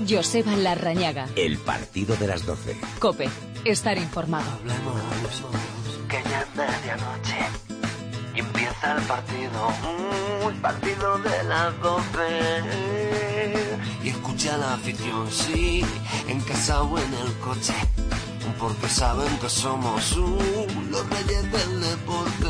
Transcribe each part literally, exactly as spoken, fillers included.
Joseba Larrañaga. El partido de las doce. COPE. Estar informado. Hablemos, que ya es medianoche y empieza el partido, uh, el partido de las doce. Y escucha a la afición, sí, en casa o en el coche, porque saben que somos uh, los reyes del deporte.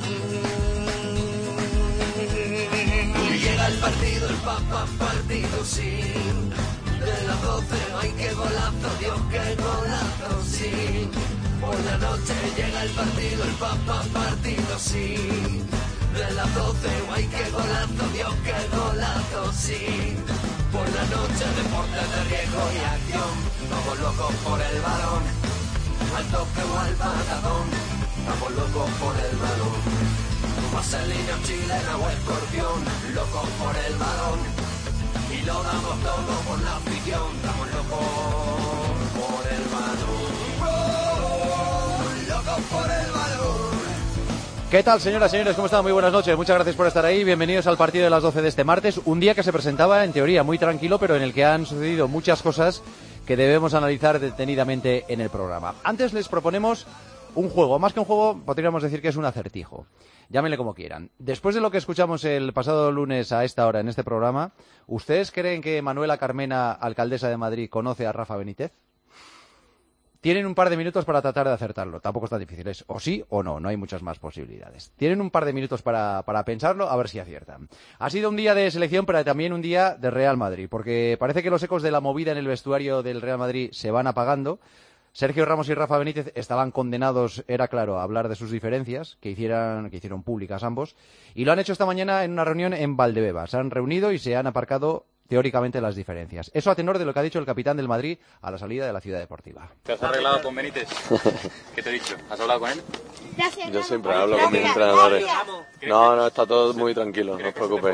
Y llega el partido, el papá partido, sí. De las doce, ay qué golazo, Dios qué golazo, sí. Por la noche llega el partido, el papá partido, sí. De las doce, ay qué golazo, Dios qué golazo, sí. Por la noche deporte de riesgo y acción, todos locos por el balón, al toque o al patadón, estamos locos por el balón. Vaselina, chilena o escorpión, locos por el balón. Y lo damos todo por la afición, estamos locos por el balón, locos por el balón. ¿Qué tal, señoras y señores? ¿Cómo están? Muy buenas noches, muchas gracias por estar ahí. Bienvenidos al partido de las doce de este martes, un día que se presentaba en teoría muy tranquilo, pero en el que han sucedido muchas cosas que debemos analizar detenidamente en el programa. Antes les proponemos un juego, más que un juego, podríamos decir que es un acertijo. Llámenle como quieran. Después de lo que escuchamos el pasado lunes a esta hora en este programa, ¿ustedes creen que Manuela Carmena, alcaldesa de Madrid, conoce a Rafa Benítez? Tienen un par de minutos para tratar de acertarlo. Tampoco es tan difícil, es o sí o no, no hay muchas más posibilidades. Tienen un par de minutos para, para pensarlo, a ver si aciertan. Ha sido un día de selección, pero también un día de Real Madrid, porque parece que los ecos de la movida en el vestuario del Real Madrid se van apagando. Sergio Ramos y Rafa Benítez estaban condenados, era claro, a hablar de sus diferencias, que hicieran, que hicieron públicas ambos, y lo han hecho esta mañana en una reunión en Valdebebas. Se han reunido y se han aparcado teóricamente las diferencias. Eso a tenor de lo que ha dicho el capitán del Madrid a la salida de la ciudad deportiva. ¿Te has arreglado con Benítez? ¿Qué te he dicho? ¿Has hablado con él? Gracias, Yo siempre hablo con mis entrenadores. No, no, está todo muy tranquilo, no os preocupéis.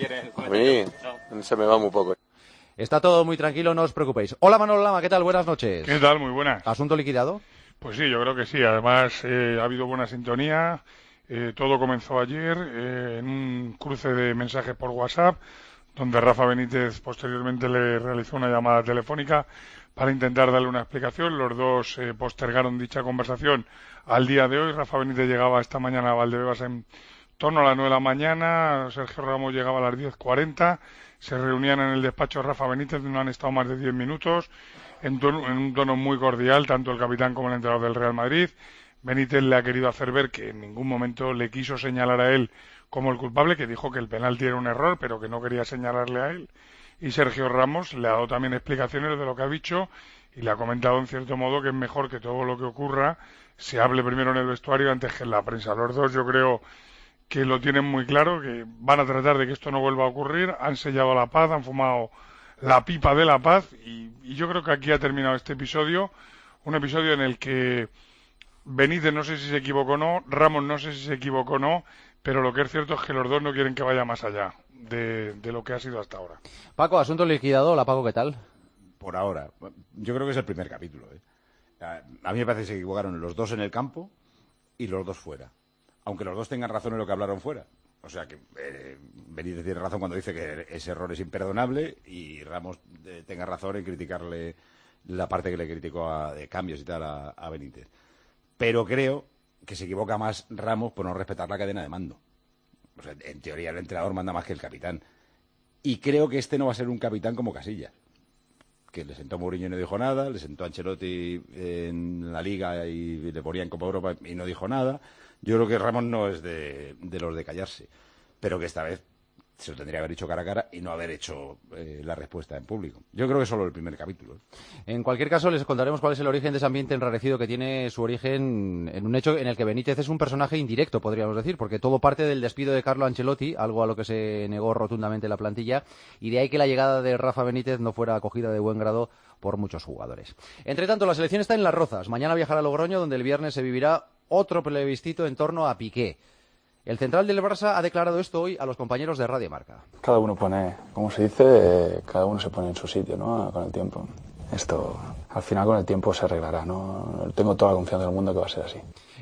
A mí se me va muy poco. Está todo muy tranquilo, no os preocupéis. Hola Manolo Lama, ¿qué tal? Buenas noches. ¿Qué tal? Muy buenas. ¿Asunto liquidado? Pues sí, yo creo que sí. Además, eh, ha habido buena sintonía. Eh, todo comenzó ayer eh, en un cruce de mensajes por WhatsApp, donde Rafa Benítez posteriormente le realizó una llamada telefónica para intentar darle una explicación. Los dos eh, postergaron dicha conversación al día de hoy. Rafa Benítez llegaba esta mañana a Valdebebas en torno a las nueve de la mañana. Sergio Ramos llegaba a las diez cuarenta. Se reunían en el despacho Rafa Benítez, no han estado más de diez minutos, en, tono, en un tono muy cordial, tanto el capitán como el entrenador del Real Madrid. Benítez le ha querido hacer ver que en ningún momento le quiso señalar a él como el culpable, que dijo que el penalti era un error, pero que no quería señalarle a él. Y Sergio Ramos le ha dado también explicaciones de lo que ha dicho y le ha comentado en cierto modo que es mejor que todo lo que ocurra se hable primero en el vestuario antes que en la prensa. Los dos, yo creo que lo tienen muy claro, que van a tratar de que esto no vuelva a ocurrir, han sellado la paz, han fumado la pipa de la paz y, y yo creo que aquí ha terminado este episodio, un episodio en el que Benítez no sé si se equivocó o no, Ramos no sé si se equivocó o no, pero lo que es cierto es que los dos no quieren que vaya más allá de, de lo que ha sido hasta ahora. Paco, asunto liquidado. Hola Paco, ¿qué tal? Por ahora, yo creo que es el primer capítulo, ¿eh? A mí me parece que se equivocaron los dos en el campo y los dos fuera. Aunque los dos tengan razón en lo que hablaron fuera. O sea que eh, Benítez tiene razón cuando dice que ese error es imperdonable y Ramos eh, tenga razón en criticarle la parte que le criticó a, de cambios y tal a, a Benítez. Pero creo que se equivoca más Ramos por no respetar la cadena de mando. O sea, en teoría el entrenador manda más que el capitán. Y creo que este no va a ser un capitán como Casillas, que le sentó a Mourinho y no dijo nada, le sentó a Ancelotti en la Liga y le ponía en Copa Europa y no dijo nada. Yo creo que Ramos no es de, de los de callarse, pero que esta vez se lo tendría que haber dicho cara a cara y no haber hecho eh, la respuesta en público. Yo creo que es solo el primer capítulo. En cualquier caso, les contaremos cuál es el origen de ese ambiente enrarecido que tiene su origen en un hecho en el que Benítez es un personaje indirecto, podríamos decir, porque todo parte del despido de Carlo Ancelotti, algo a lo que se negó rotundamente la plantilla, y de ahí que la llegada de Rafa Benítez no fuera acogida de buen grado por muchos jugadores. Entre tanto, la selección está en Las Rozas. Mañana viajará a Logroño, donde el viernes se vivirá otro plebiscito en torno a Piqué. El central del Barça ha declarado esto hoy a los compañeros de Radio Marca. Cada uno pone, como se dice, eh, cada uno se pone en su sitio, ¿no? Con el tiempo. Esto, al final, con el tiempo se arreglará, ¿no? Tengo toda la confianza del mundo que va a ser así.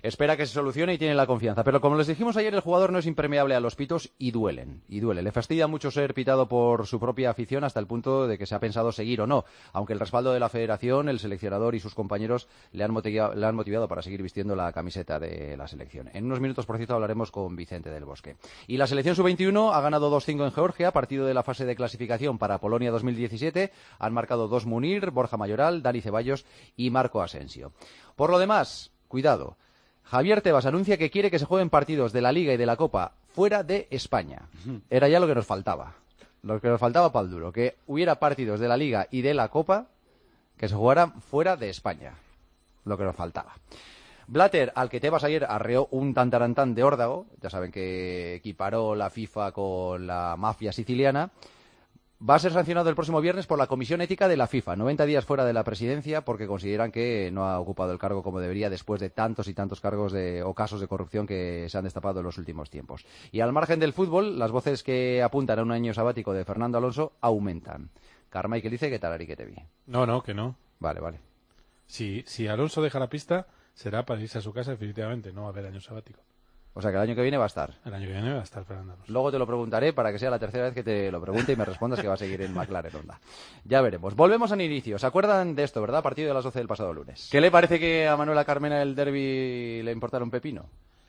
espera que se solucione y tiene la confianza. Pero como les dijimos ayer, el jugador no es impermeable a los pitos y duelen, y duele. Le fastidia mucho ser pitado por su propia afición hasta el punto de que se ha pensado seguir o no, aunque el respaldo de la federación, el seleccionador y sus compañeros le han motivado, le han motivado para seguir vistiendo la camiseta de la selección. En unos minutos, por cierto, hablaremos con Vicente del Bosque. Y la selección sub veintiuno ha ganado dos cinco en Georgia, partido de la fase de clasificación para Polonia dos mil diecisiete. Han marcado dos Munir, Borja Mayoral, Dani Ceballos y Marco Asensio. Por lo demás, cuidado. Javier Tebas anuncia que quiere que se jueguen partidos de la Liga y de la Copa fuera de España. Era ya lo que nos faltaba. Lo que nos faltaba para el duro. Que hubiera partidos de la Liga y de la Copa que se jugaran fuera de España. Lo que nos faltaba. Blatter, al que Tebas ayer arreó un tantarantán de órdago, ya saben que equiparó la FIFA con la mafia siciliana, va a ser sancionado el próximo viernes por la Comisión Ética de la FIFA, noventa días fuera de la presidencia porque consideran que no ha ocupado el cargo como debería después de tantos y tantos cargos de, o casos de corrupción que se han destapado en los últimos tiempos. Y al margen del fútbol, las voces que apuntan a un año sabático de Fernando Alonso aumentan. Carmichael dice que Tarari que te vi. No, no, que no. Vale, vale. Si, si Alonso deja la pista, será para irse a su casa definitivamente, no va a haber año sabático. O sea que el año que viene va a estar. El año que viene va a estar Fernando Alonso. Luego te lo preguntaré para que sea la tercera vez que te lo pregunte y me respondas que va a seguir en McLaren Honda. Ya veremos. Volvemos al inicio. ¿Se acuerdan de esto, verdad? Partido de las doce del pasado lunes. ¿Qué le parece que a Manuela Carmena el derbi le importara un pepino?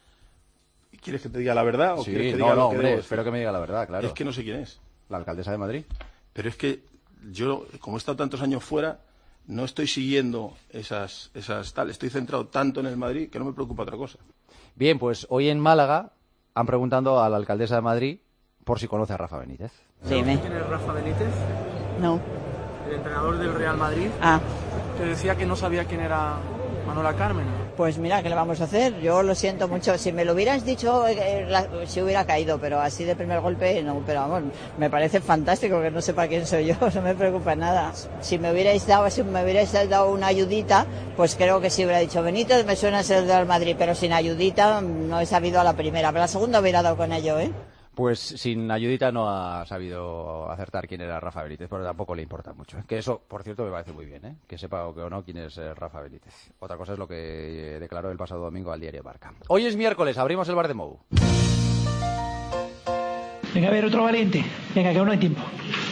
¿Quieres que te diga la verdad o sí, quieres que no, diga no, lo que hombre, debo espero que me diga la verdad, claro. Es que no sé quién es. La alcaldesa de Madrid. Pero es que yo, como he estado tantos años fuera, no estoy siguiendo esas, esas tal. Estoy centrado tanto en el Madrid que no me preocupa otra cosa. Bien, pues hoy en Málaga han preguntado a la alcaldesa de Madrid por si conoce a Rafa Benítez. Sí, me... ¿Quién es Rafa Benítez? No. El entrenador del Real Madrid. Ah. Te decía que no sabía quién era Manuela Carmena. Pues mira, ¿qué le vamos a hacer? Yo lo siento mucho. Si me lo hubieras dicho, eh, la, si hubiera caído, pero así de primer golpe, no. Pero vamos, me parece fantástico que no sepa quién soy yo, no me preocupa nada. Si me hubierais dado, si me hubierais dado una ayudita, pues creo que sí hubiera dicho Benítez, me suena ser del Madrid, pero sin ayudita no he sabido a la primera. Pero la segunda hubiera dado con ello, ¿eh? Pues sin ayudita no ha sabido acertar quién era Rafa Benítez, pero tampoco le importa mucho. Que eso, por cierto, me parece muy bien, ¿eh? Que sepa o que o no quién es eh, Rafa Benítez. Otra cosa es lo que declaró el pasado domingo al diario Marca. Hoy es miércoles, abrimos el bar de Mou. Venga, a ver, otro valiente. Venga, que aún no hay tiempo.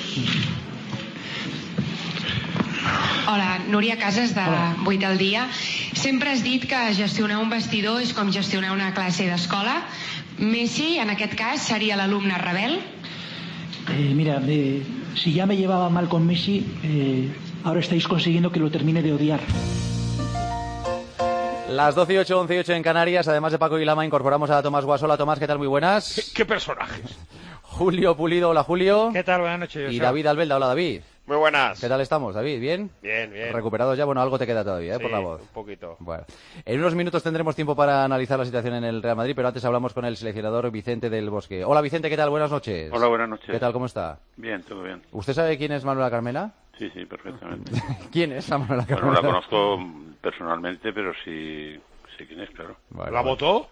Hola, Núria Casas, de Hola. vuit al dia. Sempre has dit que gestionar un vestidor és com gestionar una classe d'escola. Messi, en aquest cas, seria l'alumne rebel? Eh, mira, eh, si ya me llevaba mal con Messi, eh, ahora estáis consiguiendo que lo termine de odiar. Las doce y ocho, once y ocho en Canarias, además de Paco y Lama, incorporamos a Tomás Guasola. Tomás, ¿qué tal? Muy buenas. ¿Qué, qué personajes? Julio Pulido, hola Julio. ¿Qué tal? Buenas noches. Y David Albelda, hola David. Muy buenas. ¿Qué tal estamos, David? ¿Bien? Bien, bien. ¿Recuperados ya? Bueno, algo te queda todavía, ¿eh? Sí, por la voz. un poquito. Bueno, en unos minutos tendremos tiempo para analizar la situación en el Real Madrid, pero antes hablamos con el seleccionador Vicente del Bosque. Hola Vicente, ¿qué tal? Buenas noches. Hola, buenas noches. ¿Qué tal? ¿Cómo está? Bien, todo bien. ¿Usted sabe quién es Manuela Carmena? Sí, sí, perfectamente. ¿Quién es Manuela Carmena? Bueno, no la conozco personalmente, pero sí sé quién es, claro. Vale, ¿La vale. votó?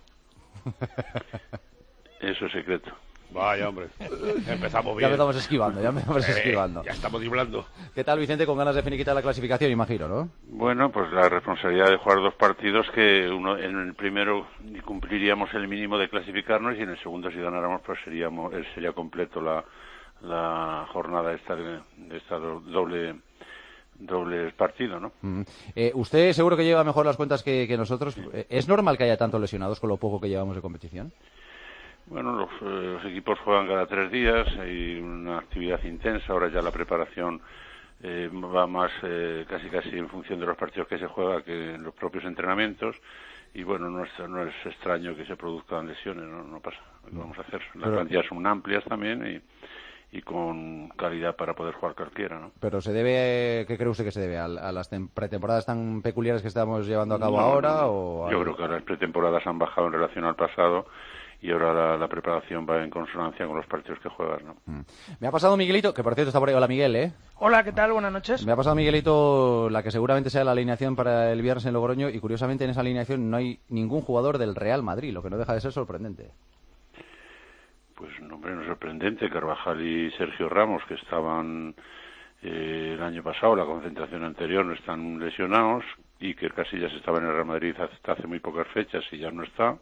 Eso es secreto. Vaya, hombre. Empezamos bien. Ya empezamos esquivando, ya empezamos eh, esquivando. Ya estamos driblando. ¿Qué tal, Vicente? Con ganas de finiquitar la clasificación, imagino, ¿no? Bueno, pues la responsabilidad de jugar dos partidos que uno en el primero cumpliríamos el mínimo de clasificarnos y en el segundo, si ganáramos, pues seríamos sería completo la, la jornada esta de, de esta doble doble partido, ¿no? Mm. Eh, usted seguro que lleva mejor las cuentas que, que nosotros. ¿Es normal que haya tantos lesionados con lo poco que llevamos de competición? Bueno, los, eh, los equipos juegan cada tres días, hay una actividad intensa, ahora ya la preparación eh, va más eh, casi casi en función de los partidos que se juega que en los propios entrenamientos y bueno, no es, no es extraño que se produzcan lesiones, no, no pasa, ¿qué vamos a hacer? Las Pero... plantillas son amplias también y, y con calidad para poder jugar cualquiera, ¿no? Pero se debe, ¿qué cree usted que se debe? ¿A, a las pretemporadas tan peculiares que estamos llevando a cabo no, ahora? No, o yo creo que las pretemporadas han bajado en relación al pasado y ahora la, la preparación va en consonancia con los partidos que juegas, ¿no? Mm. Me ha pasado Miguelito, que por cierto está por ahí. Hola, Miguel, ¿eh? Hola, ¿qué tal? Buenas noches. Me ha pasado Miguelito la que seguramente sea la alineación para el viernes en Logroño y curiosamente en esa alineación no hay ningún jugador del Real Madrid, lo que no deja de ser sorprendente. Pues, hombre, no es sorprendente. Carvajal y Sergio Ramos, que estaban eh, el año pasado, la concentración anterior, no están lesionados, y que Casillas estaba en el Real Madrid hasta hace muy pocas fechas y ya no está.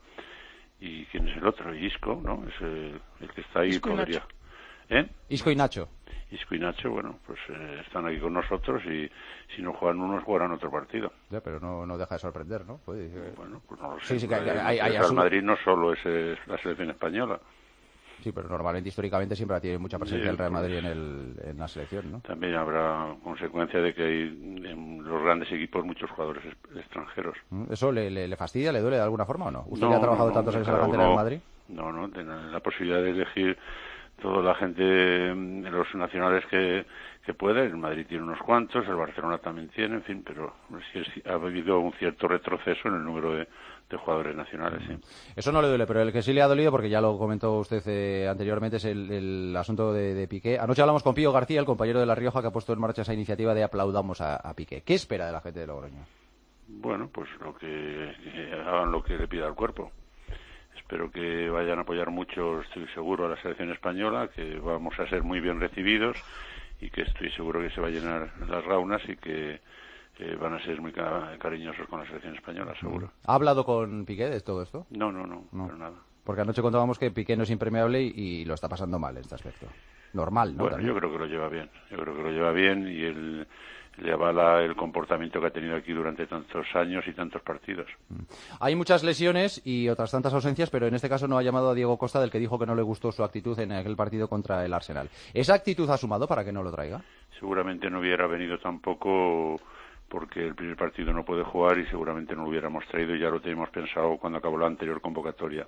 ¿Y quién es el otro? Isco, ¿no? Es el, el que está ahí. Isco y podría... Nacho. ¿Eh? Isco y Nacho. Isco y Nacho, bueno, pues eh, están aquí con nosotros y si no juegan unos, jugarán otro partido. Ya, pero no, no deja de sorprender, ¿no? Puede, eh... Bueno, pues no lo sé. Sí, sí, que, que, el, hay, hay el Real asu... Madrid no solo es, es la selección española. Sí, pero normalmente, históricamente, siempre tiene mucha presencia Sí, el Real pues, Madrid en, el, en la selección, ¿no? También habrá consecuencia de que hay en los grandes equipos muchos jugadores extranjeros. ¿Eso le, le, le fastidia, le duele de alguna forma o no? ¿Usted no, ya ha trabajado no, tantos años en la uno, cantera del Madrid? No, no, tiene la posibilidad de elegir toda la gente, de los nacionales que, que puede. El Madrid tiene unos cuantos, el Barcelona también tiene, en fin, pero sí es, ha habido un cierto retroceso en el número de, de jugadores nacionales, sí. Eso no le duele, pero el que sí le ha dolido, porque ya lo comentó usted eh, anteriormente, es el, el asunto de, de Piqué. Anoche hablamos con Pío García, el compañero de La Rioja, que ha puesto en marcha esa iniciativa de aplaudamos a, a Piqué. ¿Qué espera de la gente de Logroño? Bueno, pues lo que eh, hagan lo que le pida el cuerpo. Espero que vayan a apoyar mucho, estoy seguro, a la selección española, que vamos a ser muy bien recibidos y que estoy seguro que se va a llenar las raunas y que eh, van a ser muy ca cariñosos con la selección española, seguro. ¿Ha hablado con Piqué de todo esto? No, no, no, no. Pero nada. Porque anoche contábamos que Piqué no es impermeable y, y lo está pasando mal en este aspecto. Normal, ¿no? Bueno, También. yo creo que lo lleva bien. Yo creo que lo lleva bien y él le avala el comportamiento que ha tenido aquí durante tantos años y tantos partidos. Hay muchas lesiones y otras tantas ausencias, pero en este caso no ha llamado a Diego Costa, del que dijo que no le gustó su actitud en aquel partido contra el Arsenal. ¿Esa actitud ha sumado para que no lo traiga? Seguramente no hubiera venido tampoco porque el primer partido no puede jugar y seguramente no lo hubiéramos traído y ya lo teníamos pensado cuando acabó la anterior convocatoria.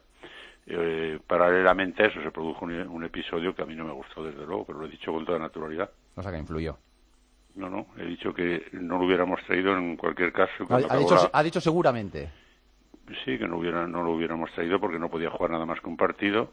Eh, paralelamente a eso se produjo un, un episodio que a mí no me gustó, desde luego, pero lo he dicho con toda naturalidad. O sea, que influyó. No, no, he dicho que no lo hubiéramos traído en cualquier caso. Ha, ha, dicho, la... ha dicho seguramente. Sí, que no, hubiera, no lo hubiéramos traído porque no podía jugar nada más que un partido.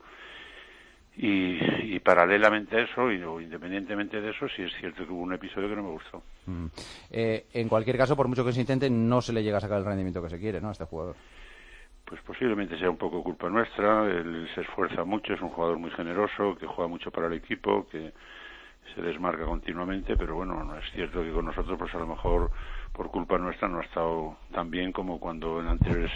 Y, y paralelamente a eso, y, o independientemente de eso, sí es cierto que hubo un episodio que no me gustó. Mm. Eh, en cualquier caso, por mucho que se intente, no se le llega a sacar el rendimiento que se quiere, ¿no?, a este jugador. Pues posiblemente sea un poco culpa nuestra. Él se esfuerza mucho, es un jugador muy generoso, que juega mucho para el equipo, que se desmarca continuamente, pero bueno, no es cierto que con nosotros pues a lo mejor por culpa nuestra no ha estado tan bien como cuando en anteriores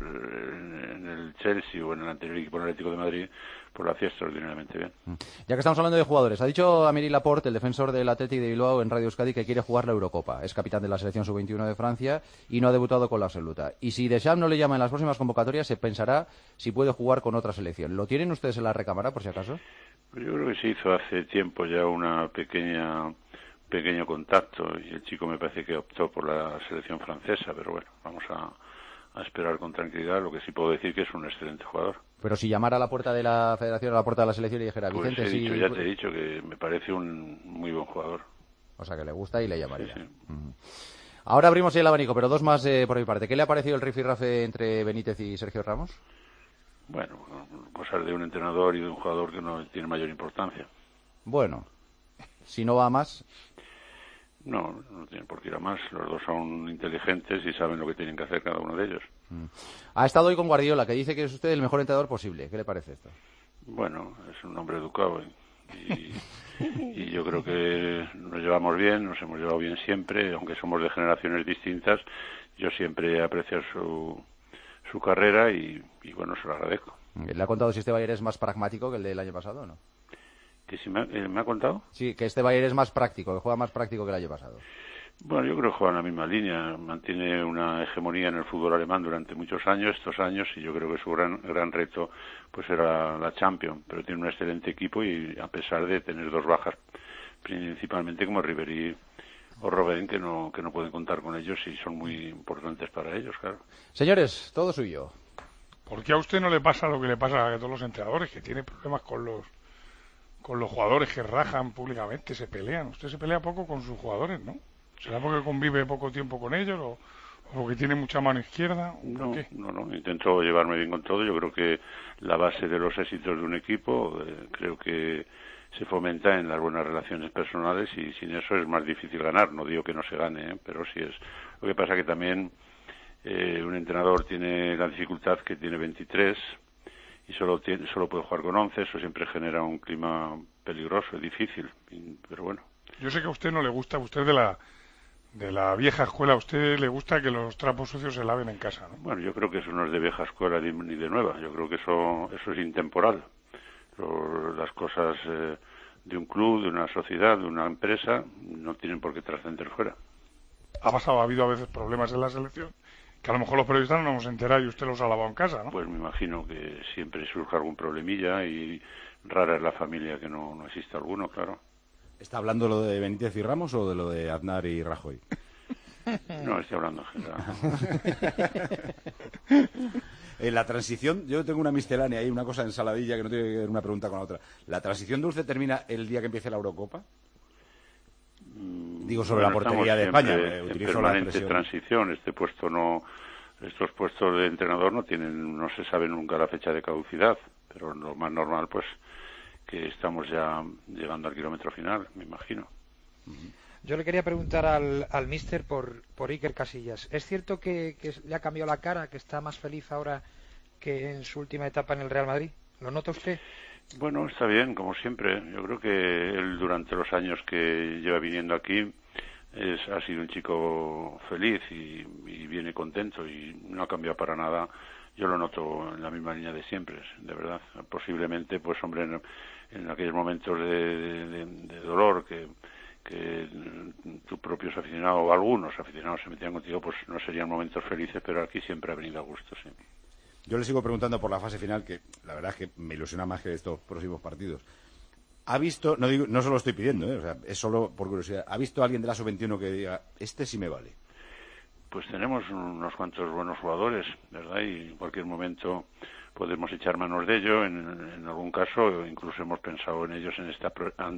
en el Chelsea o en el anterior equipo Atlético de Madrid pues lo hacía extraordinariamente bien. Ya que estamos hablando de jugadores, ha dicho Améry Laporte, el defensor del Athletic de Bilbao en Radio Euskadi, que quiere jugar la Eurocopa. Es capitán de la selección sub veintiuno de Francia y no ha debutado con la absoluta. Y si Deschamps no le llama en las próximas convocatorias, se pensará si puede jugar con otra selección. ¿Lo tienen ustedes en la recámara, por si acaso? Pues yo creo que se hizo hace tiempo ya una pequeña pequeño contacto y el chico me parece que optó por la selección francesa, pero bueno, vamos a, a esperar con tranquilidad. Lo que sí puedo decir que es un excelente jugador. Pero si llamara a la puerta de la Federación, a la puerta de la selección y dijera, pues Vicente, he dicho, sí... ya te he dicho que me parece un muy buen jugador. O sea, que le gusta y le llamaría. Sí, sí. Mm. Ahora abrimos el abanico, pero dos más eh, por mi parte. ¿Qué le ha parecido el rifirrafe entre Benítez y Sergio Ramos? Bueno, cosas de un entrenador y de un jugador que no tiene mayor importancia. Bueno, si no va a más... No, no tienen por qué ir a más. Los dos son inteligentes y saben lo que tienen que hacer cada uno de ellos. Mm. Ha estado hoy con Guardiola, que dice que es usted el mejor entrenador posible. ¿Qué le parece esto? Bueno, es un hombre educado y, y yo creo que nos llevamos bien, nos hemos llevado bien siempre, aunque somos de generaciones distintas. Yo siempre he apreciado su, su carrera y, y bueno, se lo agradezco. ¿Le ha contado si este Bayern es más pragmático que el del año pasado o no? ¿Que si me, eh, me ha contado? Sí, que este Bayern es más práctico, que juega más práctico que el año pasado. Bueno, yo creo que juega en la misma línea, mantiene una hegemonía en el fútbol alemán durante muchos años, estos años, y yo creo que su gran gran reto pues era la Champions, pero tiene un excelente equipo y a pesar de tener dos bajas, principalmente como Ribéry o Robben, que no que no pueden contar con ellos y son muy importantes para ellos, claro. Señores, todo suyo. ¿Por qué a usted no le pasa lo que le pasa a todos los entrenadores, que tiene problemas con los con los jugadores, que rajan públicamente, se pelean? Usted se pelea poco con sus jugadores, ¿no? ¿Será porque convive poco tiempo con ellos o, o porque tiene mucha mano izquierda? No, qué? no, no, intento llevarme bien con todo. Yo creo que la base de los éxitos de un equipo eh, creo que se fomenta en las buenas relaciones personales y sin eso es más difícil ganar. No digo que no se gane, ¿eh? Pero sí es. Lo que pasa que también eh, un entrenador tiene la dificultad que tiene veintitrés y solo tiene, solo puede jugar con once. Eso siempre genera un clima peligroso y difícil, y, pero bueno. Yo sé que a usted no le gusta, usted de la de la vieja escuela, a usted le gusta que los trapos sucios se laven en casa, ¿no? Bueno, yo creo que eso no es de vieja escuela ni de nueva. Yo creo que eso eso es intemporal. Lo, las cosas eh, de un club, de una sociedad, de una empresa, no tienen por qué trascender fuera. Ha pasado, ha habido a veces problemas en la selección que a lo mejor los periodistas no nos hemos enterado y usted los ha lavado en casa, ¿no? Pues me imagino que siempre surge algún problemilla y rara es la familia que no, no existe alguno, claro. ¿Está hablando lo de Benítez y Ramos o de lo de Aznar y Rajoy? No, estoy hablando en general. En la transición, yo tengo una miscelánea ahí, una cosa ensaladilla que no tiene que ver una pregunta con la otra. ¿La transición dulce termina el día que empiece la Eurocopa? Digo, sobre Bueno, la portería de España. En Utilizo permanente la transición. Este puesto no, estos puestos de entrenador no tienen, no se sabe nunca la fecha de caducidad, pero lo más normal, pues, que estamos ya llegando al kilómetro final, me imagino. Yo le quería preguntar al, al míster por, por Iker Casillas. ¿Es cierto que, que le ha cambiado la cara, que está más feliz ahora que en su última etapa en el Real Madrid? ¿Lo nota usted? Bueno, está bien, como siempre. Yo creo que él, durante los años que lleva viniendo aquí, es, ha sido un chico feliz y, y viene contento y no ha cambiado para nada. Yo lo noto en la misma línea de siempre, de verdad. Posiblemente, pues hombre, en, en aquellos momentos de, de, de dolor que, que tus propios aficionados o algunos aficionados se metían contigo, pues no serían momentos felices, pero aquí siempre ha venido a gusto, sí. Yo le sigo preguntando por la fase final, que la verdad es que me ilusiona más que estos próximos partidos. ¿Ha visto, no digo, no se lo estoy pidiendo, ¿eh? O sea, es solo por curiosidad, ¿ha visto a alguien de la sub veintiuno que diga, este sí me vale? Pues tenemos unos cuantos buenos jugadores, ¿verdad? Y en cualquier momento podemos echar manos de ello. En, en algún caso, incluso hemos pensado en ellos en esta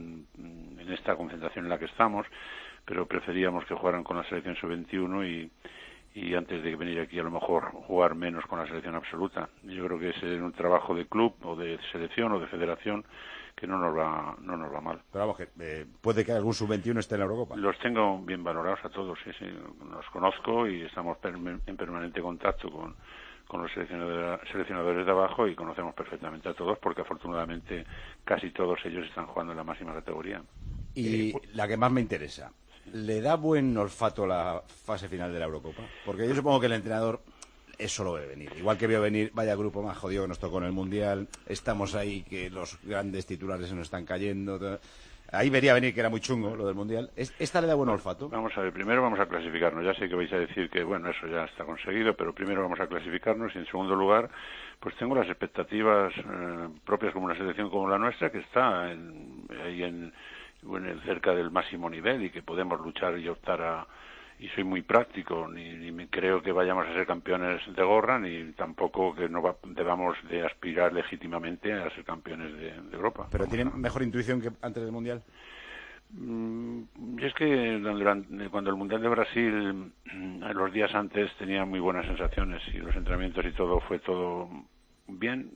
en esta concentración en la que estamos, pero preferíamos que jugaran con la selección sub veintiuno y, y antes de venir aquí a lo mejor jugar menos con la selección absoluta. Yo creo que es un trabajo de club o de selección o de federación que no nos va no nos va mal. Pero vamos, que eh, puede que algún sub veintiuno esté en la Eurocopa. Los tengo bien valorados a todos, sí, sí, los conozco y estamos en permanente contacto con, con los seleccionadores, seleccionadores de abajo y conocemos perfectamente a todos porque afortunadamente casi todos ellos están jugando en la máxima categoría. Y la que más me interesa, ¿le da buen olfato la fase final de la Eurocopa? Porque yo supongo que el entrenador eso lo ve venir. Igual que veo venir, vaya grupo más jodido que nos tocó en el Mundial, estamos ahí que los grandes titulares se nos están cayendo. Todo. Ahí vería venir que era muy chungo lo del Mundial. ¿Esta le da buen olfato? Vamos a ver, primero vamos a clasificarnos. Ya sé que vais a decir que, bueno, eso ya está conseguido, pero primero vamos a clasificarnos y en segundo lugar, pues tengo las expectativas eh, propias como una selección como la nuestra, que está en, ahí en, bueno, cerca del máximo nivel y que podemos luchar y optar a... Y soy muy práctico, ni, ni creo que vayamos a ser campeones de gorra, ni tampoco que no va, debamos de aspirar legítimamente a ser campeones de, de Europa. ¿Pero tienen mejor intuición que antes del Mundial? Mm, y es que durante, cuando el Mundial de Brasil, los días antes tenía muy buenas sensaciones y los entrenamientos y todo fue todo bien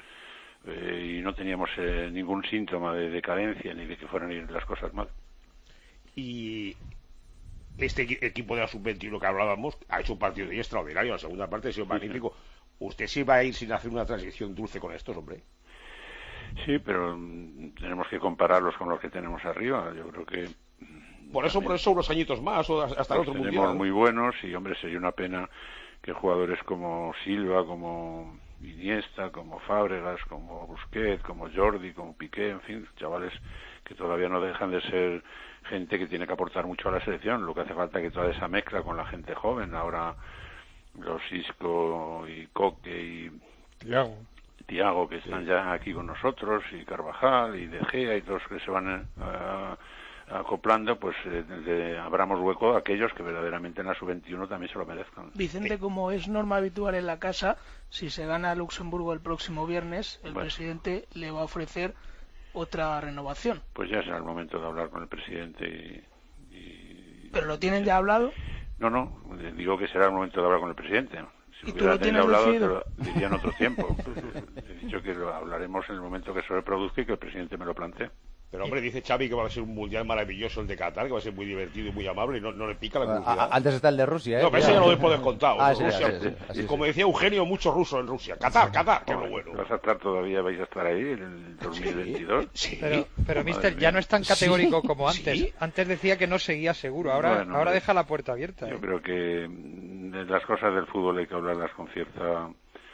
eh, y no teníamos eh, ningún síntoma de decadencia ni de que fueran ir las cosas mal. Y... este equipo de la sub veintiuno que hablábamos ha hecho un partido de extraordinario, la segunda parte ha sido magnífico. ¿Usted sí va a ir sin hacer una transición dulce con estos, hombre? Sí, pero tenemos que compararlos con los que tenemos arriba. Yo creo que... Por eso, por eso unos añitos más o hasta el otro mundial. Tenemos muy buenos y, hombre, sería una pena que jugadores como Silva, como Iniesta, como Fábregas, como Busquets, como Jordi, como Piqué, en fin, chavales que todavía no dejan de ser gente que tiene que aportar mucho a la selección. Lo que hace falta es que toda esa mezcla con la gente joven, ahora los Isco y Coque y Thiago, Thiago que están sí. ya aquí con nosotros, y Carvajal y De Gea y todos que se van uh, acoplando, pues eh, de, abramos hueco a aquellos que verdaderamente en la sub veintiuno también se lo merezcan. Vicente, como es norma habitual en la casa, si se gana Luxemburgo el próximo viernes, el bueno. presidente le va a ofrecer otra renovación. Pues ya será el momento de hablar con el presidente y, y... ¿Pero lo tienen ya hablado? No, no, digo que será el momento de hablar con el presidente. Si ¿Y tú lo tienes hablado, decidido? Te lo diría en otro tiempo. He dicho que lo hablaremos en el momento que se reproduzca y que el presidente me lo plantee. Pero hombre, dice Xavi que va a ser un mundial maravilloso el de Qatar, que va a ser muy divertido y muy amable, y no, no le pica la curiosidad. Antes está el de Rusia, ¿eh? No, pero ese ya lo después descontado. Ah, sí, Rusia, sí, sí, sí, y como decía Eugenio, muchos rusos en Rusia. Qatar, Qatar, que es lo bueno. ¿Vas a estar todavía, vais a estar ahí en el dos mil veintidós? Sí. Pero, pero mister, ya no es tan categórico como antes. ¿Sí? Antes decía que no seguía seguro, ahora, bueno, ahora deja la puerta abierta. ¿eh? Yo creo que de las cosas del fútbol hay que hablarlas con cierta...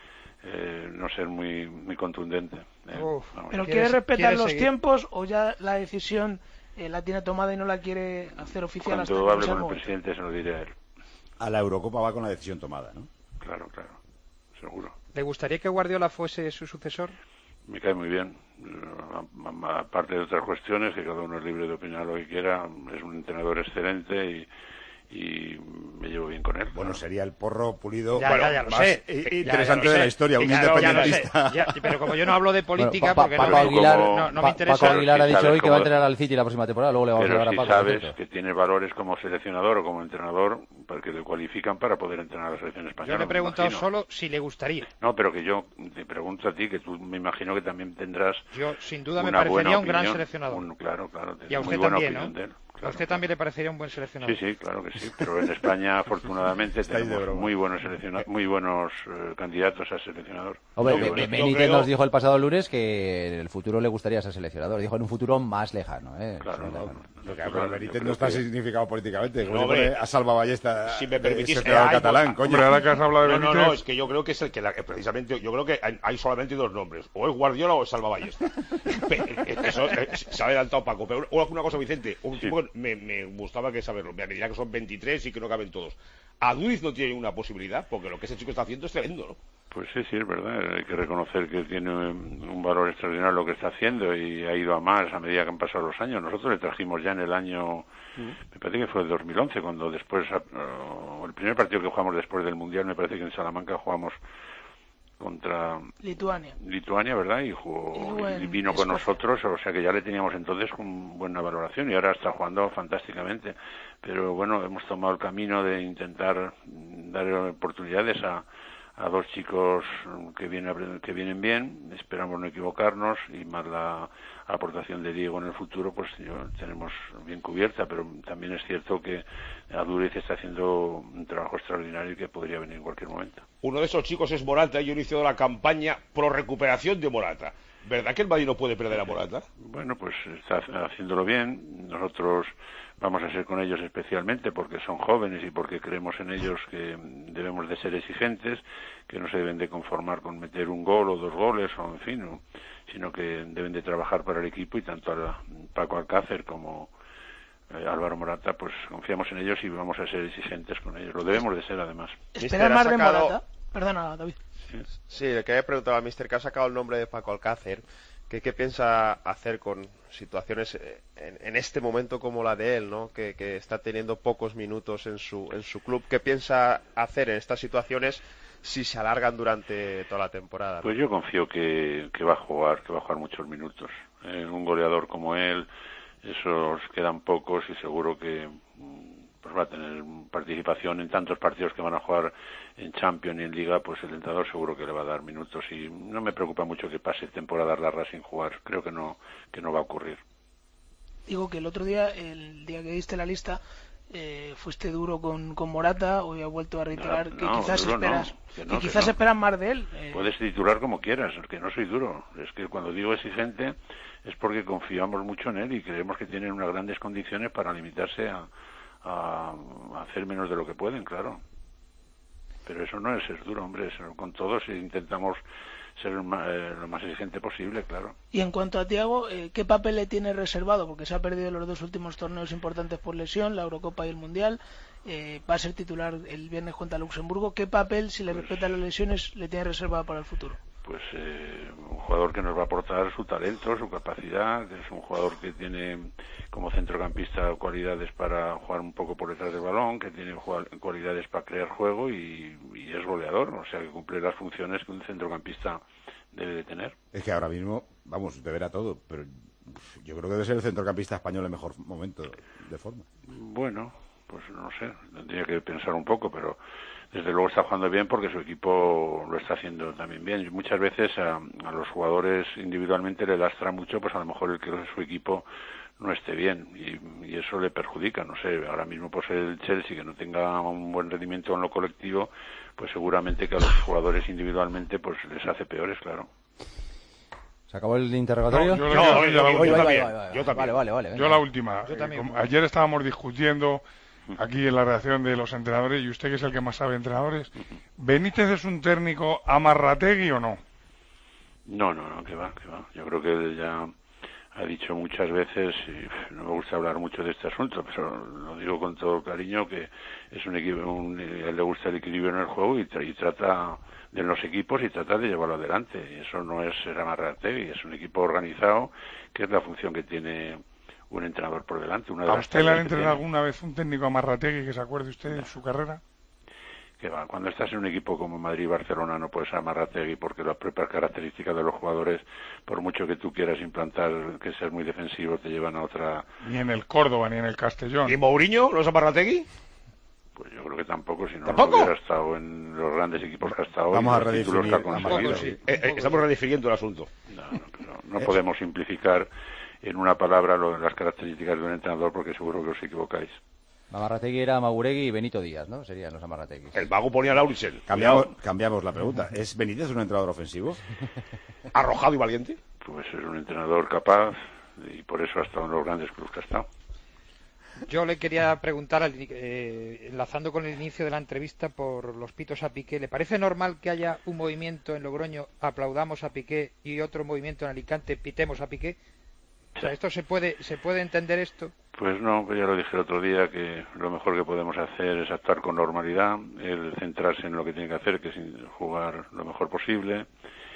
Eh, no ser muy muy contundente. Eh, Uf, ¿Pero quiere respetar los seguir? tiempos o ya la decisión eh, la tiene tomada y no la quiere hacer oficial? Cuando hable con el presidente se lo diré a él. A la Eurocopa va con la decisión tomada, ¿no? Claro, claro, seguro. ¿Le gustaría que Guardiola fuese su sucesor? Me cae muy bien. Aparte de otras cuestiones, que cada uno es libre de opinar lo que quiera, es un entrenador excelente y y me llevo bien con él. Bueno, sería el Porro Pulido ya, bueno, ya, ya lo más sé. interesante ya, ya de la historia, un claro, independentista. Ya, pero como yo no hablo de política, bueno, pa, porque pa, no, Paco Aguilar, no, no me interesa. Paco Aguilar ha dicho si hoy que va a como... entrenar al City la próxima temporada, luego le vamos pero a llevar si a Paco. sabes que tiene valores como seleccionador o como entrenador, porque le cualifican para poder entrenar a la selección española. Yo le he preguntado solo si le gustaría. No, pero que yo te pregunto a ti, que tú me imagino que también tendrás. Yo, sin duda, me parecería un gran seleccionador. Un, claro, claro. Y a usted muy también, buena ¿no? de él. Claro, a usted también le parecería un buen seleccionador. Sí, sí, claro que sí. Pero en España, afortunadamente, tenemos muy buenos selecciona muy buenos eh, candidatos a seleccionador. Hombre, no, Benítez no creo... nos dijo el pasado lunes que en el futuro le gustaría ser seleccionador. Dijo en un futuro más lejano. ¿eh? Claro, no, no, lo que habla Benítez no está que... significado políticamente. No, hombre, a Salva Ballesta, si me permitís, eh, ay, catalán, coño. Ahora que has hablado de no, Benítez... no, no, es que yo creo que es el que la, precisamente, yo creo que hay, hay solamente dos nombres, o es Guardiola o es Salva Ballesta. Eso eh, se ha adelantado Paco. Pero una cosa, Vicente, un tipo sí. me, me gustaba que saberlo. Me diría que son veintitrés y que no caben todos. Aduriz no tiene una posibilidad, porque lo que ese chico está haciendo es tremendo, ¿no? Pues sí, sí, es verdad. Hay que reconocer que tiene un valor extraordinario lo que está haciendo y ha ido a más a medida que han pasado los años. Nosotros le trajimos ya en el año, mm. me parece que fue el dos mil once, cuando después, uh, el primer partido que jugamos después del Mundial, me parece que en Salamanca jugamos contra Lituania, Lituania, ¿verdad? Y jugó y, y vino con nosotros, o sea que ya le teníamos entonces con buena valoración y ahora está jugando fantásticamente. Pero bueno, hemos tomado el camino de intentar dar oportunidades a, a dos chicos que vienen que vienen bien, esperamos no equivocarnos y más la aportación de Diego en el futuro, pues yo, tenemos bien cubierta, pero también es cierto que Aduriz está haciendo un trabajo extraordinario y que podría venir en cualquier momento. Uno de esos chicos es Morata y yo he iniciado la campaña pro recuperación de Morata. ¿Verdad que el Madrid no puede perder a Morata? Bueno, pues está haciéndolo bien. Nosotros vamos a ser con ellos especialmente porque son jóvenes y porque creemos en ellos que debemos de ser exigentes, que no se deben de conformar con meter un gol o dos goles o en fin, ¿no? Sino que deben de trabajar para el equipo y tanto a Paco Alcácer como eh, Álvaro Morata, pues confiamos en ellos y vamos a ser exigentes con ellos. Lo debemos de ser además. ¿Espera más de Morata? Perdona, David. Sí, le quería preguntar a Mister que ha sacado el nombre de Paco Alcácer. ¿Qué, qué piensa hacer con situaciones en, en este momento como la de él, ¿no? Que, que está teniendo pocos minutos en su, en su club? ¿Qué piensa hacer en estas situaciones si se alargan durante toda la temporada, ¿no? Pues yo confío que, que va a jugar, que va a jugar muchos minutos. Eh, un goleador como él, esos quedan pocos y seguro que pues va a tener participación en tantos partidos que van a jugar en Champions y en Liga, pues el entrenador seguro que le va a dar minutos y no me preocupa mucho que pase temporadas largas sin jugar, creo que no que no va a ocurrir. Digo que el otro día, el día que diste la lista, eh, fuiste duro con, con Morata, hoy ha vuelto a reiterar no, que no, quizás esperas no, que, no, que quizás que no. esperan más de él. Eh. Puedes titular como quieras, que no soy duro, es que cuando digo exigente es porque confiamos mucho en él y creemos que tienen unas grandes condiciones para limitarse a a hacer menos de lo que pueden, claro. Pero eso no es ser duro, hombre, eso, con todos intentamos ser lo más, eh, lo más exigente posible, claro. Y en cuanto a Thiago, eh, ¿qué papel le tiene reservado? Porque se ha perdido los dos últimos torneos importantes por lesión, la Eurocopa y el Mundial, eh, va a ser titular el viernes contra Luxemburgo. ¿Qué papel, si le pues, respetan las lesiones, le tiene reservado para el futuro? Pues eh, un jugador que nos va a aportar su talento, su capacidad, que es un jugador que tiene como centrocampista cualidades para jugar un poco por detrás del balón, que tiene cualidades para crear juego y, y es goleador, o sea que cumple las funciones que un centrocampista debe de tener. Es que ahora mismo, vamos, de ver a todo, pero yo creo que debe ser el centrocampista español en mejor momento de forma. Bueno, pues no sé, tendría que pensar un poco, pero desde luego está jugando bien porque su equipo lo está haciendo también bien. Y muchas veces a, a los jugadores individualmente le lastra mucho, pues a lo mejor el que su equipo no esté bien y, y eso le perjudica. No sé, ahora mismo pues el Chelsea, que no tenga un buen rendimiento en lo colectivo, pues seguramente que a los jugadores individualmente pues les hace peores, claro. ¿Se acabó el interrogatorio? No, yo, no, yo, yo, yo, yo, yo también. Yo también. Vale, vale, vale. Yo venga. la última. Yo también. Eh, como ayer estábamos discutiendo aquí en la redacción de los entrenadores, y usted que es el que más sabe de entrenadores, ¿Benítez es un técnico amarrategui o no? No, no, no, que va, que va. Yo creo que él ya ha dicho muchas veces, y no me gusta hablar mucho de este asunto, pero lo digo con todo cariño, que es un equipo, un, a él le gusta el equilibrio en el juego y, tra y trata de los equipos y trata de llevarlo adelante. Y eso no es ser amarrategui, es un equipo organizado, que es la función que tiene un entrenador por delante. Una de ¿A las usted le han tareas que entrenado tiene. alguna vez un técnico amarrategui que se acuerde usted en su carrera? Que va, cuando estás en un equipo como Madrid y Barcelona no puedes amarrategui porque las propias características de los jugadores, por mucho que tú quieras implantar que ser muy defensivo, te llevan a otra... Ni en el Córdoba, ni en el Castellón. ¿Y Mourinho no es amarrategui? Pues yo creo que tampoco, si no, ¿Tampoco? no hubiera estado en los grandes equipos que ha estado hoy, Vamos a los títulos que ha redefinir conseguido. Sí. Eh, eh, estamos redefiniendo el asunto. No, no, pero no podemos simplificar en una palabra lo, las características de un entrenador porque seguro que os equivocáis. Amarrategui era Maguregui y Benito Díaz, ¿no? Serían los Amarrateguis. El mago ponía a Laurisen. Cambiamos, cambiamos la pregunta. ¿Es Benítez un entrenador ofensivo? ¿Arrojado y valiente? Pues es un entrenador capaz y por eso ha estado en los grandes clubes que ha estado. Yo le quería preguntar, al, eh, enlazando con el inicio de la entrevista por los pitos a Piqué, ¿le parece normal que haya un movimiento en Logroño, aplaudamos a Piqué, y otro movimiento en Alicante, pitemos a Piqué? O sea, ¿esto se puede, se puede entender esto? Pues no, pues ya lo dije el otro día, que lo mejor que podemos hacer es actuar con normalidad, el centrarse en lo que tiene que hacer, que es jugar lo mejor posible,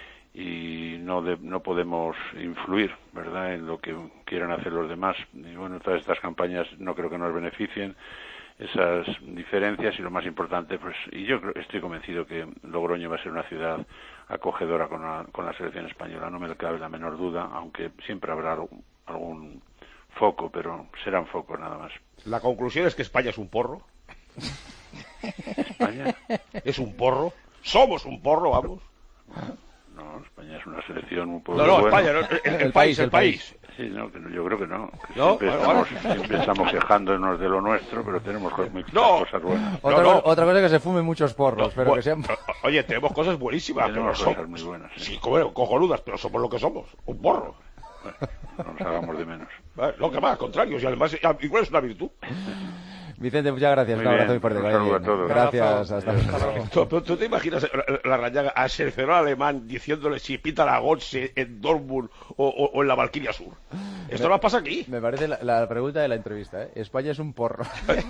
y no de, no podemos influir, ¿verdad?, en lo que quieran hacer los demás. Y bueno, todas estas campañas no creo que nos beneficien esas diferencias, y lo más importante, pues, y yo creo, estoy convencido que Logroño va a ser una ciudad acogedora con la, con la selección española, no me cabe la menor duda, aunque siempre habrá algún, algún foco, pero serán focos nada más. La conclusión es que España es un porro. ¿España? Es un porro. Somos un porro, vamos. No, España es una selección un pueblo No, no, bueno. España, no, el, el, el país, el país. Sí, no, que no, yo creo que no. Que ¿No? Siempre, Bueno, estamos, bueno. siempre estamos quejándonos de lo nuestro, pero tenemos cosas, muy, No. cosas buenas. Otra, No, no. otra cosa es que se fumen muchos porros, No, pero bueno, que sean... Oye, tenemos cosas buenísimas, Tenemos pero cosas somos... muy buenas. Sí. Sí, como, cojonudas, pero somos lo que somos. Un porro. Bueno, no nos hagamos de menos. ¿Vale? Lo que más, al contrario. Y además, igual es una virtud. Vicente, muchas gracias. Muy Un abrazo bien, muy fuerte. un que vaya saludo a bien. todos. Gracias. Hasta luego. ¿Tú, tú- tú te imaginas la, la Rañaga al seleccionador alemán diciéndole si pita la Gotze en Dortmund o, o- o en la Valquiria Sur? Esto no pasa aquí. Me parece la, la pregunta de la entrevista, ¿eh? España es un porro.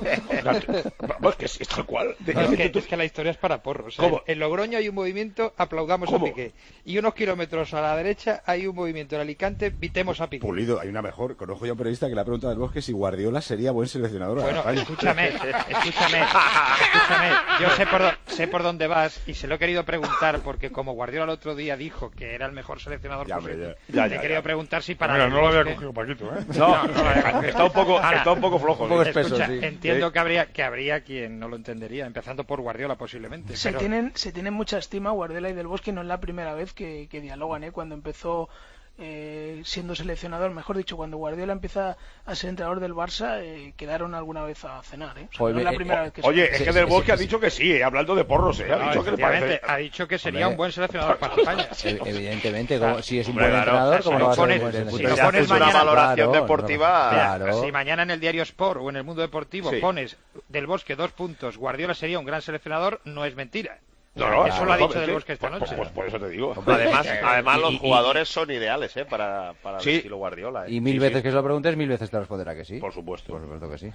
Vamos, que es, es tal cual. De- No, es, que, tú- es que la historia es para porros. O sea, ¿Cómo? en Logroño hay un movimiento, aplaudamos ¿Cómo? a Piqué. Y unos kilómetros a la derecha hay un movimiento en Alicante, pitemos a Piqué. Pulido, hay una mejor. Conozco ya un periodista que le ha preguntado al Bosque si Guardiola sería buen seleccionador. a Bueno, España. escúchame, escúchame, escúchame. Yo sé por, do- sé por dónde vas y se lo he querido preguntar porque como Guardiola el otro día dijo que era el mejor seleccionador Ya, hombre, posible, ya. Ya, le ya, he querido ya. preguntar si para Mira, el no lo había Bosque- cogido Paquito, ¿eh? No, no, lo había cogido. está un poco, Ahora, está un poco flojo. un poco ¿sí? espeso, Escucha, sí. entiendo Sí. que habría que habría quien no lo entendería, empezando por Guardiola posiblemente. Se pero- tienen, se tienen mucha estima Guardiola y Del Bosque, no es la primera vez que, que dialogan, ¿eh? Cuando empezó eh, siendo seleccionador, mejor dicho, cuando Guardiola empieza a ser entrenador del Barça, eh, quedaron alguna vez a cenar, ¿eh? O sea, Joder, no es la eh, primera eh, vez que se- Oye, es Sí, que sí, Del sí, Bosque sí, ha sí. dicho que sí, eh, hablando de porros, ¿eh? Ha No, dicho que le efectivamente, parece... ha dicho que sería Hombre. un buen seleccionador para España. Ev- Evidentemente, como, si es un Hombre, buen claro, entrenador, como si no va a ser pones- un buen si seleccionador? lo Ya pones haces una mañana- valoración Claro, deportiva. claro. Si mañana en el diario Sport o en el Mundo Deportivo Sí. pones Del Bosque dos puntos, Guardiola sería un gran seleccionador, no es mentira. No, no, Eso lo ha dicho absolutamente. Del Bosque esta Pues- noche. Pues por eso te digo. Además, Eh, además y- los y- jugadores son ideales, ¿eh? Para, para Sí. el estilo Guardiola. ¿eh? Y mil Sí, veces sí. que se lo preguntes, mil veces te responderá que sí. Por supuesto. Por supuesto que sí.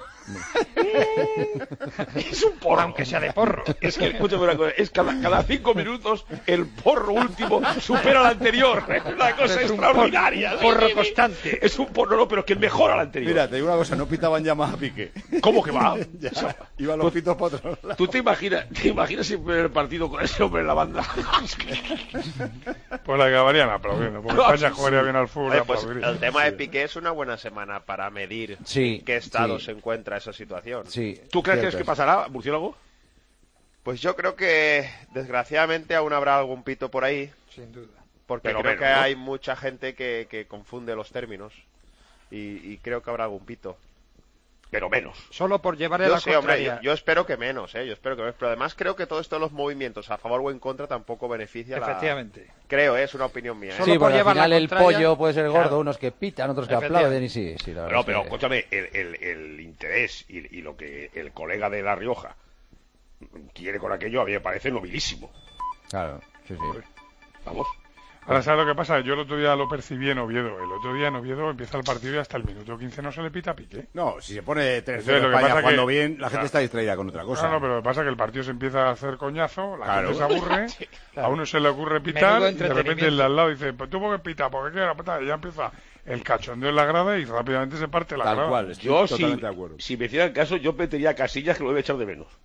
Es un porro. Aunque sea de porro. Es que, escúchame una cosa, es cada, cada cinco minutos el porro último supera al anterior. Es una cosa Es un extraordinaria. por- porro constante. Es un porro, no, pero es que mejora al anterior. Mira, te digo una cosa, no pitaban ya más a Piqué. ¿Cómo que va? Ya, iban los pitos para otro lado. ¿Tú te imaginas, te imaginas si en el partido con ese hombre en la banda. Pues la acabarían aplaudiendo, porque España jugaría bien al fútbol. Oye, pues el tema de Piqué es una buena semana para medir sí, en qué estado sí. se encuentra esa situación. Sí, ¿Tú crees que es que pasará, murciélago? Pues yo creo que desgraciadamente aún habrá algún pito por ahí. Sin duda. Porque Pero creo menos, que ¿no? hay mucha gente que, que confunde los términos. Y, y creo que habrá algún pito. Pero menos. Solo por llevarle Yo la sí, hombre, contraria. yo, yo espero que menos, ¿eh? Yo espero que menos. Pero además creo que todo esto de los movimientos a favor o en contra tampoco beneficia la... Efectivamente. Creo, ¿eh? Es una opinión mía. ¿eh? Sí, porque al final el pollo puede ser gordo, Claro. unos que pitan, otros que aplauden y sí, sí, la verdad No, es pero que- escúchame, el, el, el interés y, y lo que el colega de La Rioja quiere con aquello a mí me parece nobilísimo. Claro, sí, sí. Vamos. Ahora, ¿sabes lo que pasa? Yo el otro día lo percibí en Oviedo. El otro día en Oviedo empieza el partido y hasta el minuto quince no se le pita a Piqué. No, si se pone tres Entonces, lo que España pasa jugando que- bien, la gente Claro. está distraída con otra cosa. No, no, pero lo que pasa es que el partido se empieza a hacer coñazo, la Claro. gente se aburre, Sí, a uno se le ocurre pitar Menudo y de repente el de entretenimiento. al lado dice, pues tú por qué pitas, porque quiero pitar, y ya empieza el cachondeo en la grada y rápidamente se parte la grada. Yo, si, si me hicieran caso, yo metería a Casillas, que lo debe echar de menos.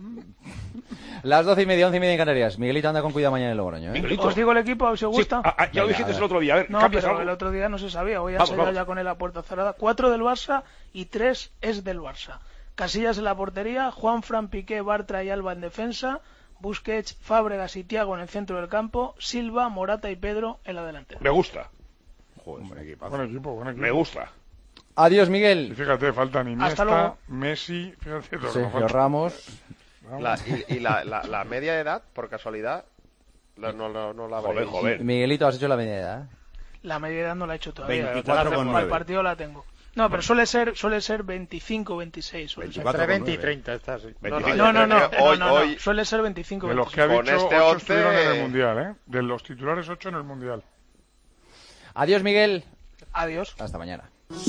Las doce y media, once y media en Canarias. Miguelito, anda con cuidado mañana en Logroño, ¿eh? Os digo el equipo, a ver si os gusta. ah, ah, ya lo Venga, dijiste a ver. el otro día, a ver, No, ¿cambias pero algo? el otro día no se sabía. Hoy ha Vamos, salido vamos. ya con él a puerta cerrada. Cuatro del Barça y tres es del Barça. Casillas en la portería, Juan Fran, Piqué, Bartra y Alba en defensa, Busquets, Fábregas y Thiago en el centro del campo, Silva, Morata y Pedro en la delantera. Me gusta. Joder, buen equipazo. Buen equipo, buen equipo. Me gusta. Adiós, Miguel. Y fíjate, faltan Hasta Iniesta, luego. Messi, fíjate todo. Sergio Ramos. La, y y la, la, la media de edad, por casualidad, la- no, no, no la Joder, habréis- joder. Miguelito, has hecho la media edad, ¿eh? La media edad no la he hecho todavía. veinticuatro con Para nueve. el partido la tengo. No, pero suele ser suele ser veinticinco veintiséis. Suele ser. veinticuatro Entre con veinte y nueve. treinta está, sí. No, No, yo no, no, creo que no, hoy- no, no. hoy- Suele ser veinticinco De los que ha veintiséis. dicho, Con este ocho once- estuvieron en el Mundial, ¿eh? De los titulares, ocho en el Mundial. Adiós, Miguel. Adiós. Hasta mañana.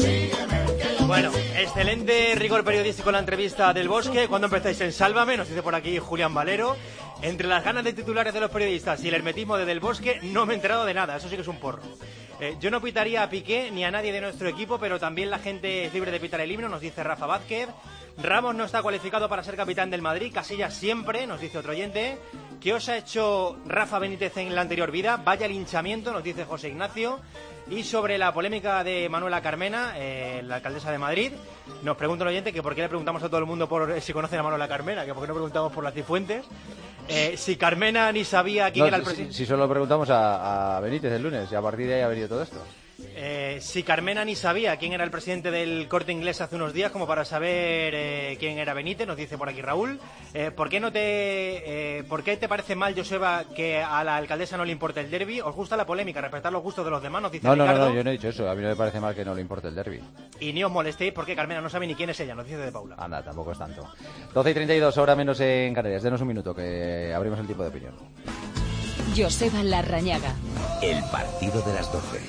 Bueno, excelente rigor periodístico en la entrevista del Bosque. ¿Cuándo empezáis en Sálvame? Nos dice por aquí Julián Valero. Entre las ganas de titulares de los periodistas y el hermetismo de Del Bosque, no me he enterado de nada. Eso sí que es un porro. Eh, yo no pitaría a Piqué ni a nadie de nuestro equipo, pero también la gente es libre de pitar el himno, nos dice Rafa Vázquez. Ramos no está cualificado para ser capitán del Madrid. Casillas siempre, nos dice otro oyente. ¿Qué os ha hecho Rafa Benítez en la anterior vida? Vaya linchamiento, nos dice José Ignacio. Y sobre la polémica de Manuela Carmena, eh, la alcaldesa de Madrid, nos pregunta un oyente que por qué le preguntamos a todo el mundo por eh, si conocen a Manuela Carmena, que por qué no preguntamos por las Cifuentes. Eh, si Carmena ni sabía quién No, era el si, presidente... si solo preguntamos a, a Benítez el lunes y a partir de ahí ha venido todo esto. Eh, si Carmena ni sabía quién era el presidente del Corte Inglés hace unos días, como para saber eh, quién era Benítez, nos dice por aquí Raúl. Eh, ¿por qué no te, eh, ¿por qué te parece mal, Joseba, que a la alcaldesa no le importe el derbi? ¿Os gusta la polémica, respetar los gustos de los demás? Nos dice No, no, no, Ricardo. no, yo no he dicho eso. A mí no me parece mal que no le importe el derbi. Y ni os molestéis porque Carmena no sabe ni quién es ella, nos dice de Paula. Anda, tampoco es tanto. doce y treinta y dos, hora menos en Canarias. Denos un minuto que abrimos el tiempo de opinión. Joseba Larrañaga. El partido de las doce.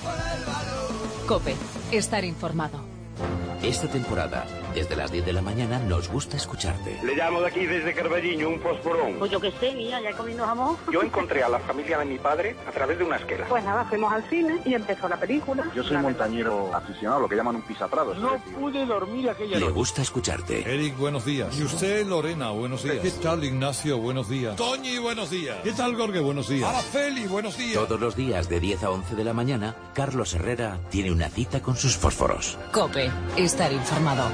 Cope. Estar informado. Esta temporada, desde las diez de la mañana, nos gusta escucharte. Le llamo de aquí desde Carballiño, un fosforón. Pues yo qué sé, mía, ya comiendo jamón. Yo encontré a la familia de mi padre a través de una esquela. Pues nada, fuimos al cine y empezó la película. Yo soy montañero aficionado, lo que llaman un pisaprados. No pude dormir aquella Le gusta escucharte. Eric, buenos días. Y usted, Lorena, buenos días. ¿Qué tal, Ignacio? Buenos días. Toñi, buenos días. ¿Qué tal, Gorge? Buenos días. Araceli, buenos días. Todos los días de diez a once de la mañana, Carlos Herrera tiene una cita con sus fósforos. Cope. Estar informado.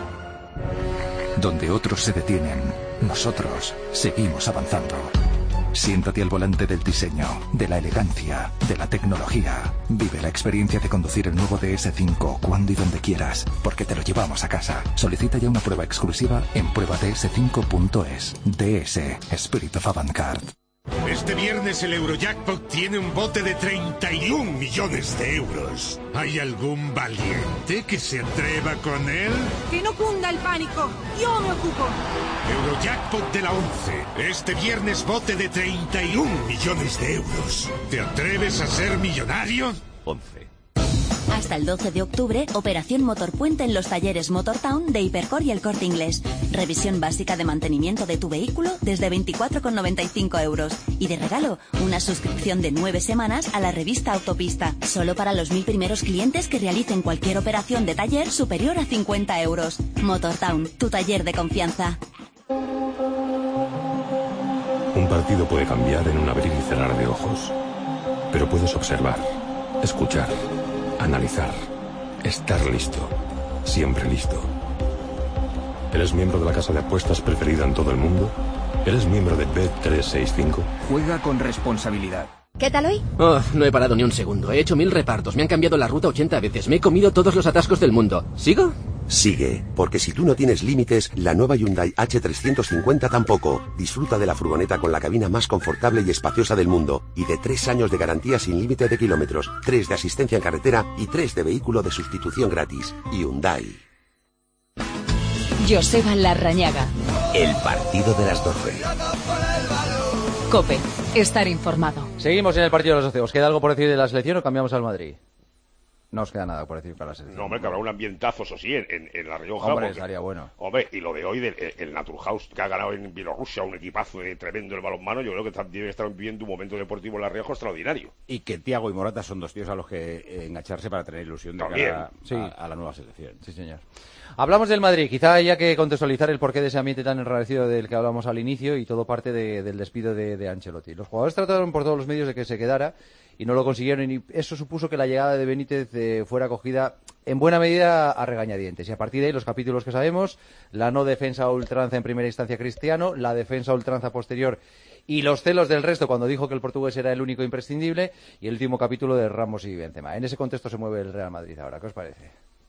Donde otros se detienen, nosotros seguimos avanzando. Siéntate al volante del diseño, de la elegancia, de la tecnología. Vive la experiencia de conducir el nuevo D S cinco cuando y donde quieras, porque te lo llevamos a casa. Solicita ya una prueba exclusiva en prueba d s cinco punto es. D S, Spirit of Avantgarde. Este viernes el Eurojackpot tiene un bote de treinta y un millones de euros. ¿Hay algún valiente que se atreva con él? Que no cunda el pánico. Yo me ocupo. Eurojackpot de la once. Este viernes bote de treinta y un millones de euros. ¿Te atreves a ser millonario? once. Hasta el doce de octubre, operación Motorpuente en los talleres Motortown de Hipercor y el Corte Inglés. Revisión básica de mantenimiento de tu vehículo desde veinticuatro con noventa y cinco euros. Y de regalo, una suscripción de nueve semanas a la revista Autopista. Solo para los mil primeros clientes que realicen cualquier operación de taller superior a cincuenta euros. Motortown, tu taller de confianza. Un partido puede cambiar en un abrir y cerrar de ojos, pero puedes observar, escuchar, analizar, estar listo, siempre listo. ¿Eres miembro de la casa de apuestas preferida en todo el mundo? ¿Eres miembro de Bet trescientos sesenta y cinco? Juega con responsabilidad. ¿Qué tal hoy? Oh, no he parado ni un segundo. He hecho mil repartos. Me han cambiado la ruta ochenta veces. Me he comido todos los atascos del mundo. ¿Sigo? Sigue, porque si tú no tienes límites, la nueva Hyundai H trescientos cincuenta tampoco. Disfruta de la furgoneta con la cabina más confortable y espaciosa del mundo y de tres años de garantía sin límite de kilómetros, tres de asistencia en carretera y tres de vehículo de sustitución gratis. Hyundai. Joseba Larrañaga. El partido de las doce. COPE. Estar informado. Seguimos en el partido de las doce. ¿Os queda algo por decir de la selección o cambiamos al Madrid? No os queda nada por decir para la selección. No, hombre, que habrá un ambientazo, eso sí, en, en, en La Rioja. Hombre, porque, estaría bueno. Hombre, y lo de hoy, del el Naturhaus, que ha ganado en Bielorrusia, un equipazo de tremendo el balonmano, yo creo que está, debe estar viviendo un momento deportivo en La Rioja extraordinario. Y que Thiago y Morata son dos tíos a los que eh, engancharse para tener ilusión de También. cara a, Sí. a, a la nueva selección. Sí, señor. Hablamos del Madrid, quizá haya que contextualizar el porqué de ese ambiente tan enrarecido del que hablamos al inicio y todo parte de, del despido de, de Ancelotti. Los jugadores trataron por todos los medios de que se quedara y no lo consiguieron, y eso supuso que la llegada de Benítez eh, fuera acogida en buena medida a regañadientes. Y a partir de ahí los capítulos que sabemos: la no defensa a ultranza en primera instancia Cristiano, la defensa a ultranza posterior y los celos del resto cuando dijo que el portugués era el único imprescindible, y el último capítulo de Ramos y Benzema. En ese contexto se mueve el Real Madrid ahora. ¿Qué os parece?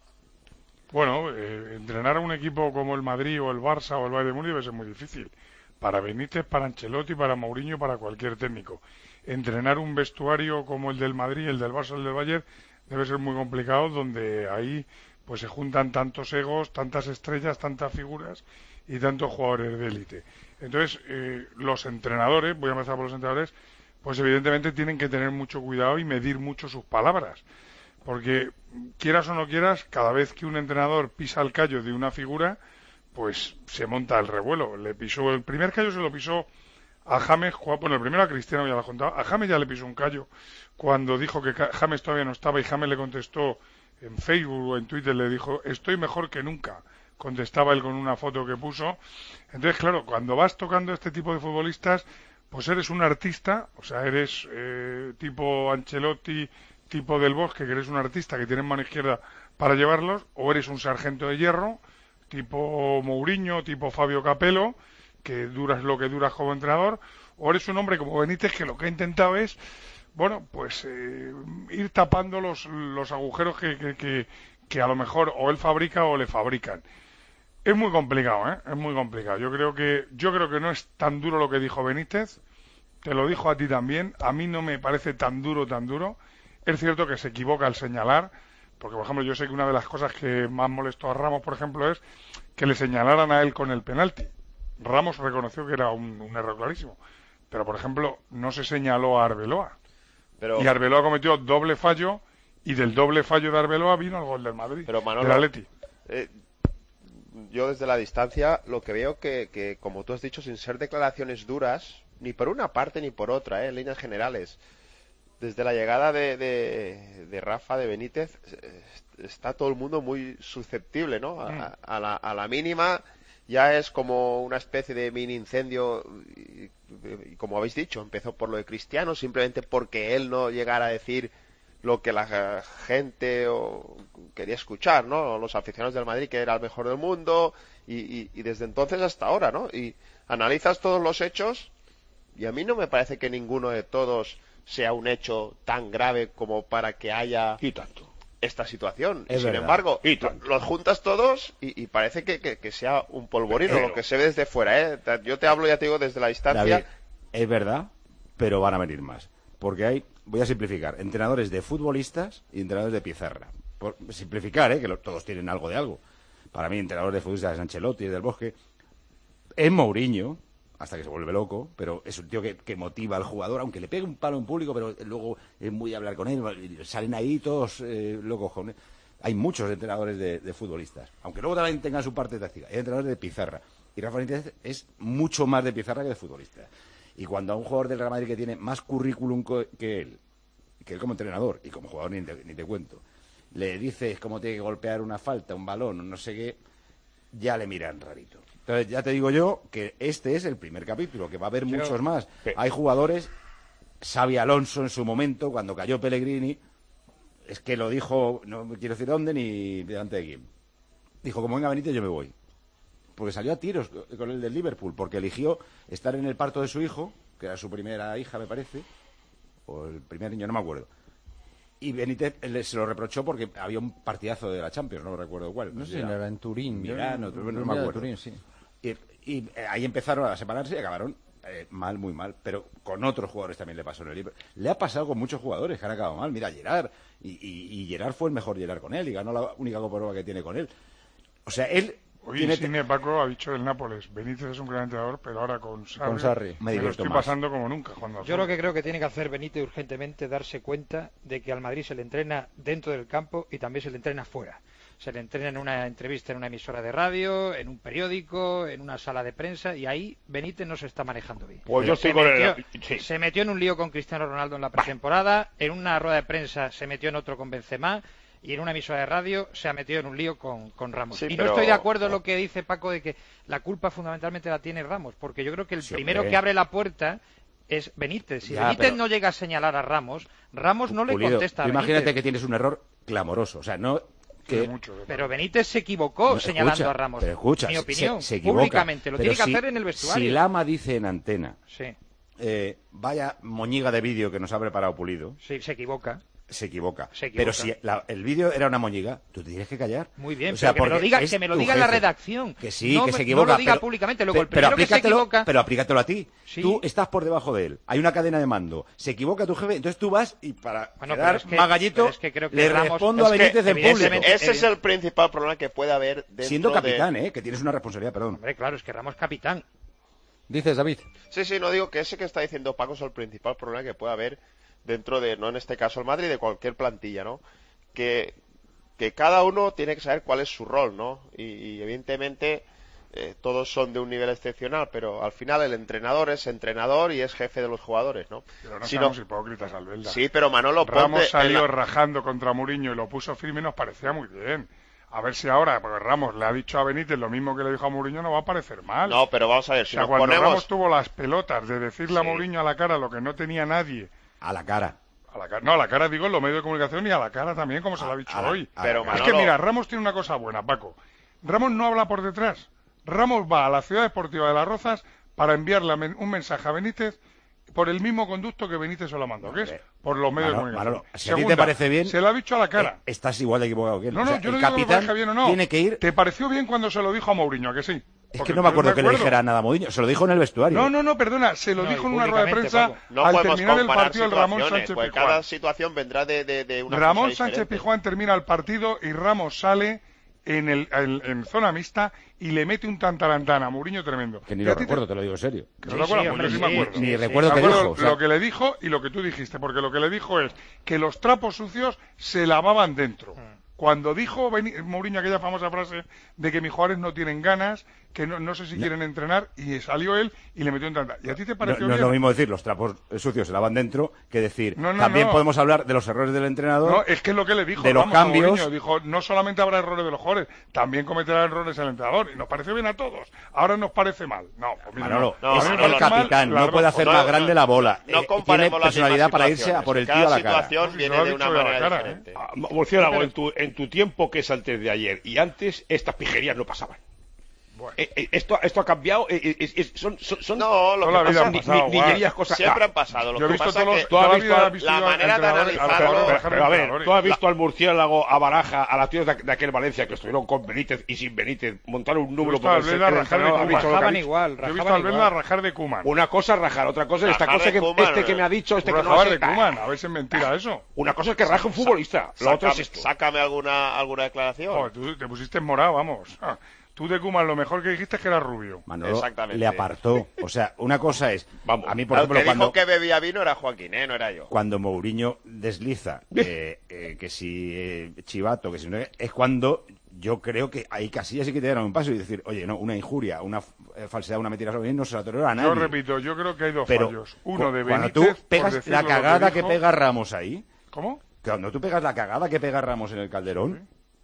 Bueno, eh, entrenar a un equipo como el Madrid o el Barça o el Bayern de Múnich debe ser muy difícil. Para Benítez, para Ancelotti, para Mourinho, para cualquier técnico. Entrenar un vestuario como el del Madrid, el del Barça, el del Bayern, debe ser muy complicado, donde ahí pues se juntan tantos egos, tantas estrellas, tantas figuras y tantos jugadores de élite. Entonces, eh, los entrenadores, voy a empezar por los entrenadores, pues evidentemente tienen que tener mucho cuidado y medir mucho sus palabras. Porque, quieras o no quieras, cada vez que un entrenador pisa el callo de una figura, pues se monta el revuelo. Le pisó el primer callo, se lo pisó a James, bueno, el primero a Cristiano, ya lo he contado. A James ya le pisó un callo cuando dijo que James todavía no estaba, y James le contestó en Facebook o en Twitter, le dijo: estoy mejor que nunca. Contestaba él con una foto que puso. Entonces, claro, cuando vas tocando este tipo de futbolistas, pues eres un artista, o sea, eres eh, tipo Ancelotti, tipo Del Bosque, que eres un artista que tiene mano izquierda para llevarlos, o eres un sargento de hierro, tipo Mourinho, tipo Fabio Capello, que duras lo que duras como entrenador, o eres un hombre como Benítez, que lo que ha intentado es, bueno, pues eh, ir tapando los, los agujeros que, que, que, que a lo mejor o él fabrica o le fabrican. Es muy complicado, ¿eh? Es muy complicado. Yo creo que yo creo que no es tan duro lo que dijo Benítez. Te lo dijo a ti también. A mí no me parece tan duro, tan duro. Es cierto que se equivoca al señalar, porque, por ejemplo, yo sé que una de las cosas que más molestó a Ramos, por ejemplo, es que le señalaran a él con el penalti. Ramos reconoció que era un, un error clarísimo. Pero, por ejemplo, no se señaló a Arbeloa. Pero... Y Arbeloa cometió doble fallo, y del doble fallo de Arbeloa vino el gol del Madrid, Pero Manolo, del Atleti. Eh, yo desde la distancia lo que veo que, que, como tú has dicho, sin ser declaraciones duras, ni por una parte ni por otra, eh, en líneas generales, desde la llegada de, de, de Rafa, de Benítez, está todo el mundo muy susceptible, ¿no? A, a, la, a la mínima ya es como una especie de mini incendio, y, y como habéis dicho, empezó por lo de Cristiano, simplemente porque él no llegara a decir lo que la gente o, quería escuchar, ¿no? Los aficionados del Madrid, que era el mejor del mundo, y, y, y desde entonces hasta ahora, ¿no? Y analizas todos los hechos y a mí no me parece que ninguno de todos sea un hecho tan grave como para que haya y tanto esta situación. Es y sin verdad. embargo, y tanto. los juntas todos y, y parece que, que, que sea un polvorino Pero... lo que se ve desde fuera, ¿eh? Yo te hablo, ya te digo, desde la distancia. David, es verdad, pero van a venir más. Porque hay, voy a simplificar, entrenadores de futbolistas y entrenadores de pizarra. Por simplificar, ¿eh? Que lo, todos tienen algo de algo. Para mí, entrenador de futbolistas es Ancelotti, es Del Bosque. Es Mourinho, hasta que se vuelve loco, pero es un tío que, que motiva al jugador, aunque le pegue un palo en público, pero luego es muy de hablar con él, salen ahí todos eh, locos con él. Hay muchos entrenadores de, de futbolistas, aunque luego también tengan su parte táctica. Hay entrenadores de pizarra, y Rafa Benítez es mucho más de pizarra que de futbolista. Y cuando a un jugador del Real Madrid que tiene más currículum que él, que él como entrenador, y como jugador ni te, ni te cuento, le dices cómo tiene que golpear una falta, un balón, no sé qué, ya le miran rarito. Entonces ya te digo yo que este es el primer capítulo, que va a haber Yo- muchos más. Sí. Hay jugadores, Xavi Alonso en su momento, cuando cayó Pellegrini, es que lo dijo, no me quiero decir dónde ni delante de quién. Dijo, como venga Benítez yo me voy. Porque salió a tiros con el del Liverpool, porque eligió estar en el parto de su hijo, que era su primera hija me parece, o el primer niño, no me acuerdo. Y Benítez le- se lo reprochó porque había un partidazo de la Champions, no recuerdo cuál. No sé sé, si era en Turín. Milán, Yo- otro, no, yo me era de acuerdo. Turín, sí. Y, y, eh, ahí empezaron a separarse y acabaron eh, mal, muy mal. Pero con otros jugadores también le pasó en el Liverpool. Le ha pasado con muchos jugadores que han acabado mal. Mira, Gerard. Y, y, y Gerard fue el mejor Gerard con él y ganó la única Copa Europa que tiene con él. O sea, él... Hoy tiene Insigne, Paco, ha dicho el Nápoles. Benítez es un gran entrenador, pero ahora con Sarri, Con Sarri. Me me, lo divierto estoy más. pasando como nunca. Cuando Yo lo que creo que tiene que hacer Benítez urgentemente darse cuenta de que al Madrid se le entrena dentro del campo y también se le entrena fuera. Se le entrena en una entrevista en una emisora de radio, en un periódico, en una sala de prensa y ahí Benítez no se está manejando bien. Pues yo se, estoy con el- metió, sí. se metió en un lío con Cristiano Ronaldo en la pretemporada, en una rueda de prensa se metió en otro con Benzema y en una emisora de radio se ha metido en un lío con, con Ramos. Sí, y pero- no estoy de acuerdo en lo que dice Paco de que la culpa fundamentalmente la tiene Ramos, porque yo creo que el Sí, primero hombre. que abre la puerta es Benítez. Si Ya, Benítez pero- no llega a señalar a Ramos, Ramos no le Pulido, contesta a tú imagínate Benítez. que tienes un error clamoroso. O sea, no... que Pero Benítez se equivocó No, señalando escucha, a Ramos. Pero escucha, Mi se- opinión, se, se equivoca. públicamente. Lo Pero tiene que si- hacer en el vestuario. Si Lama dice en antena, Sí, eh, vaya moñiga de vídeo que nos ha preparado Pulido, sí, se equivoca. se equivoca. Se equivoca. Pero si la- el vídeo era una moñiga, tú te tienes que callar. Muy bien, O sea, pero que me lo porque diga, es que me lo tu diga en la jefe. redacción. Que sí, No que me- se equivoca. no lo diga pero- públicamente. Luego, el pero primero que se aplícatelo- equivoca- Pero aplícatelo a ti. Sí. Tú estás por debajo de él. Hay una cadena de mando. Se equivoca tu jefe, entonces tú vas y para Bueno, quedar pero es que- más gallito, pero es que creo que le Ramos- respondo es a que, Benítez en público. evidentemente, Ese es el principal problema que puede haber dentro Siendo de- capitán, ¿eh? Que tienes una responsabilidad, perdón. Hombre, claro, es que Ramos capitán. Dices, David. Sí, sí, no digo que ese que está diciendo Paco es el principal problema que puede haber dentro de, no en este caso el Madrid, de cualquier plantilla, ¿no? Que, que cada uno tiene que saber cuál es su rol, ¿no? Y, y evidentemente eh, todos son de un nivel excepcional, pero al final el entrenador es entrenador y es jefe de los jugadores, ¿no? Pero no Si seamos hipócritas, Albelda. Sí, pero Manolo, Ramos ponte en salió la- rajando contra Mourinho y lo puso firme y nos parecía muy bien. A ver si ahora, porque Ramos le ha dicho a Benítez lo mismo que le dijo a Mourinho, no va a parecer mal. No, pero vamos a ver, O si sea, nos cuando ponemos... Ramos tuvo las pelotas de decirle a Sí. Mourinho a la cara lo que no tenía nadie. A la cara. A la cara, no, a la cara digo en los medios de comunicación y a la cara también, como se lo ha dicho a la- hoy. a Pero, es Manolo- que mira, Ramos tiene una cosa buena, Paco. Ramos no habla por detrás. Ramos va a la ciudad deportiva de Las Rozas para enviarle men- un mensaje a Benítez por el mismo conducto que Benítez se lo mandó, que es por los medios Manolo, de comunicación. Manolo, si a ti te Segunda, parece bien, se lo ha dicho a la cara. eh, estás igual de equivocado que él. No, O no, sea, yo no el digo que me capitán parezca bien o no. tiene que ir... ¿Te pareció bien cuando se lo dijo a Mourinho, a que sí? Es Porque que no me yo acuerdo que le acuerdo. dijera nada a Mourinho. Se lo dijo en el vestuario. No, no, no, perdona, se lo No, dijo y en una rueda de públicamente, prensa Paco. No al podemos terminar el comparar partido el Ramón situaciones, Sánchez porque Pizjuán. cada situación vendrá de, de, de una Ramón cosa Sánchez diferente. Pizjuán termina el partido y Ramos sale en, el, en, en zona mixta y le mete un tantarantana a Mourinho tremendo. Que ni Y lo a ti te- recuerdo, te lo digo en serio. Que Sí, no te acuerdas, sí, pues hombre, yo sí sí, me acuerdo. Ni sí, recuerdo Me que acuerdo dijo. o sea, lo que le dijo y lo que tú dijiste, porque lo que le dijo es que los trapos sucios se lavaban dentro. Cuando dijo Beni- Mourinho aquella famosa frase de que mis jugadores no tienen ganas, que no, no sé si quieren entrenar, y salió él y le metió un tanta. ¿Y a ti te no, pareció no es bien? lo mismo decir los trapos sucios se lavan dentro que decir No, no, también no. podemos hablar de los errores del entrenador. No, es que es lo que le dijo de los Ramos a cambios. Mourinho. Dijo, no solamente habrá errores de los jugadores, también cometerá errores el entrenador. Y nos parece bien a todos. Ahora nos parece mal. No, pues mira, Manolo, no. es A mí me el parece mal capitán, las no dos puede hacer cosas. más grande la bola. No Eh, comparemos tiene las personalidad mismas para irse a situaciones. por el tío Cada a la cara. situación Pues si viene lo ha de una dicho de la manera cara, diferente. ¿eh? Ah, Murciélago, en tu, en tu tiempo, que es antes de ayer y antes, estas pijerías no pasaban. Eh, eh, esto, esto ha cambiado. eh, eh, es- es- son, son, son No, lo Toda que la vida pasa han ni- pasado, ni- guau. niñerías, cosas. siempre Ah, han pasado. Lo Yo he que visto pasa todos es los, que tú has toda la visto vida la- he visto la yo manera de entrenadores- analizarlo- a- a- Pero, pero a ver, entrenadores. tú has visto al Murciélago, a Baraja, a las tíos de, de aquel Valencia que estuvieron con Benítez y sin Benítez, montar un Yo he número visto a por el Albelda el rajar de entrenador, ha Koeman. dicho lo que ha Rajaban dicho. igual, Yo he visto a rajaban Albelda igual. rajar de Koeman. Una cosa es rajar, otra cosa es esta Rajar cosa de que Koeman, este que eh. me ha dicho, este que no Rajaban sé. de Koeman, a ver si es mentira eso. Una cosa es que raje un futbolista, lo otro es Sácame, esto. sácame alguna, alguna declaración. Joder, tú te pusiste en morado, vamos. Ah, tú de Koeman lo mejor que dijiste es que era rubio. Manolo Exactamente. le apartó. O sea, una cosa es, Vamos. a mí por El ejemplo que cuando dijo que bebía vino era Joaquín, ¿eh? No era yo. cuando Mourinho desliza eh, eh, que si eh, Chivato, que si no, es cuando yo creo que ahí Casillas sí que te dieron un paso y decir, oye, no, una injuria, una eh, falsedad, una mentira sobre mí no se la tolera a nadie. Yo repito, yo creo que hay dos Pero fallos. Uno de cu- cuando Benítez, tú por pegas decirlo la lo que cagada que, dijo. pega Ramos ahí, ¿Cómo? cuando tú pegas la cagada que pega Ramos en el Calderón,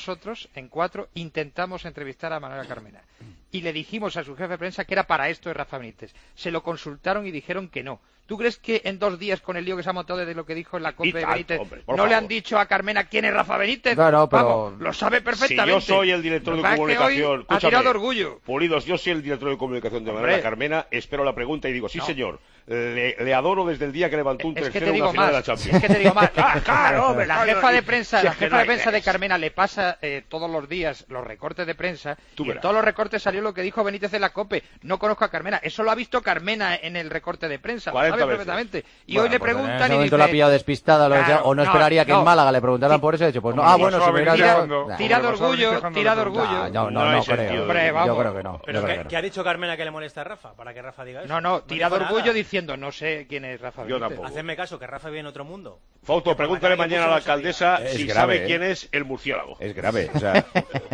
nosotros, en cuatro, intentamos entrevistar a Manuela Carmena. y le dijimos a su jefe de prensa que era para esto de Rafa Benítez. Se lo consultaron y dijeron que no. ¿Tú crees que en dos días, con el lío que se ha montado desde lo que dijo en la COPE de Benítez, hombre, no favor. le han dicho a Carmena quién es Rafa Benítez? No, no, pero... Vamos, lo sabe perfectamente. Si yo soy el director de comunicación... Ha tirado orgullo. Pulidos, yo soy el director de comunicación de Manuela Carmena, espero la pregunta y digo, sí no. señor, le, le adoro desde el día que levantó un tercero en una final de la Champions. Es que te digo más. Claro, hombre, la jefa de prensa, la jefa de prensa de Carmena le pasa eh, todos los días los recortes de prensa y en todos los recortes salió lo que dijo Benítez en la COPE. No conozco a Carmena. Eso lo ha visto Carmena en el recorte de prensa. Lo sabe perfectamente. Y bueno, hoy le pues preguntan en ese y momento dice... la ha pillado despistada, lo claro, o no, no esperaría que no, en Málaga le preguntaran por eso. He dicho, pues no, ah, bueno, si me tira, tira de orgullo, tira de orgullo. No, no, no creo. Hombre, yo creo que no. Pero ¿qué ha dicho Carmena que le molesta a Rafa? Para que Rafa diga eso. No, no, tira de orgullo diciendo, no sé quién es Rafa Benítez. Hacedme caso, que Rafa vive en otro mundo. Fausto, pregúntale mañana a la alcaldesa si sabe quién es el murciélago. Es grave, o sea...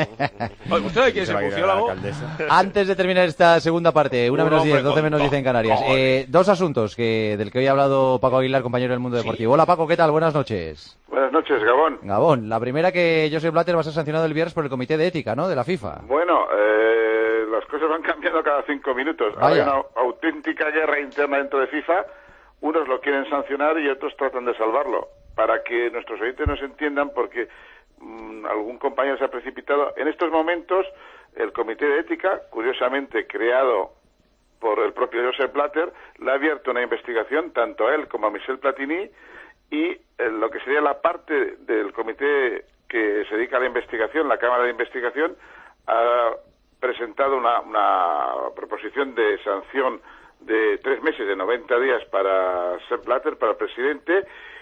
¿Usted sabe quién es el murciélago? Antes de terminar esta segunda parte, una menos diez, doce menos diez en Canarias, eh, dos asuntos que del que hoy ha hablado Paco Aguilar, compañero del Mundo Deportivo. Hola Paco, ¿qué tal? Buenas noches. Buenas noches, Gabón. Gabón, la primera que Josep Blatter va a ser sancionado el viernes por el Comité de Ética, ¿no?, de la FIFA. Bueno, eh, las cosas van cambiando cada cinco minutos. Hay una auténtica guerra interna dentro de FIFA. Unos lo quieren sancionar y otros tratan de salvarlo. Para que nuestros oyentes nos entiendan, porque mmm, algún compañero se ha precipitado. En estos momentos, el Comité de Ética, curiosamente creado por el propio Josep Blatter, le ha abierto una investigación tanto a él como a Michel Platini, y eh, lo que sería la parte del comité que se dedica a la investigación, la Cámara de Investigación, ha presentado una, una proposición de sanción de tres meses, de noventa días para Sepp Blatter, para el presidente,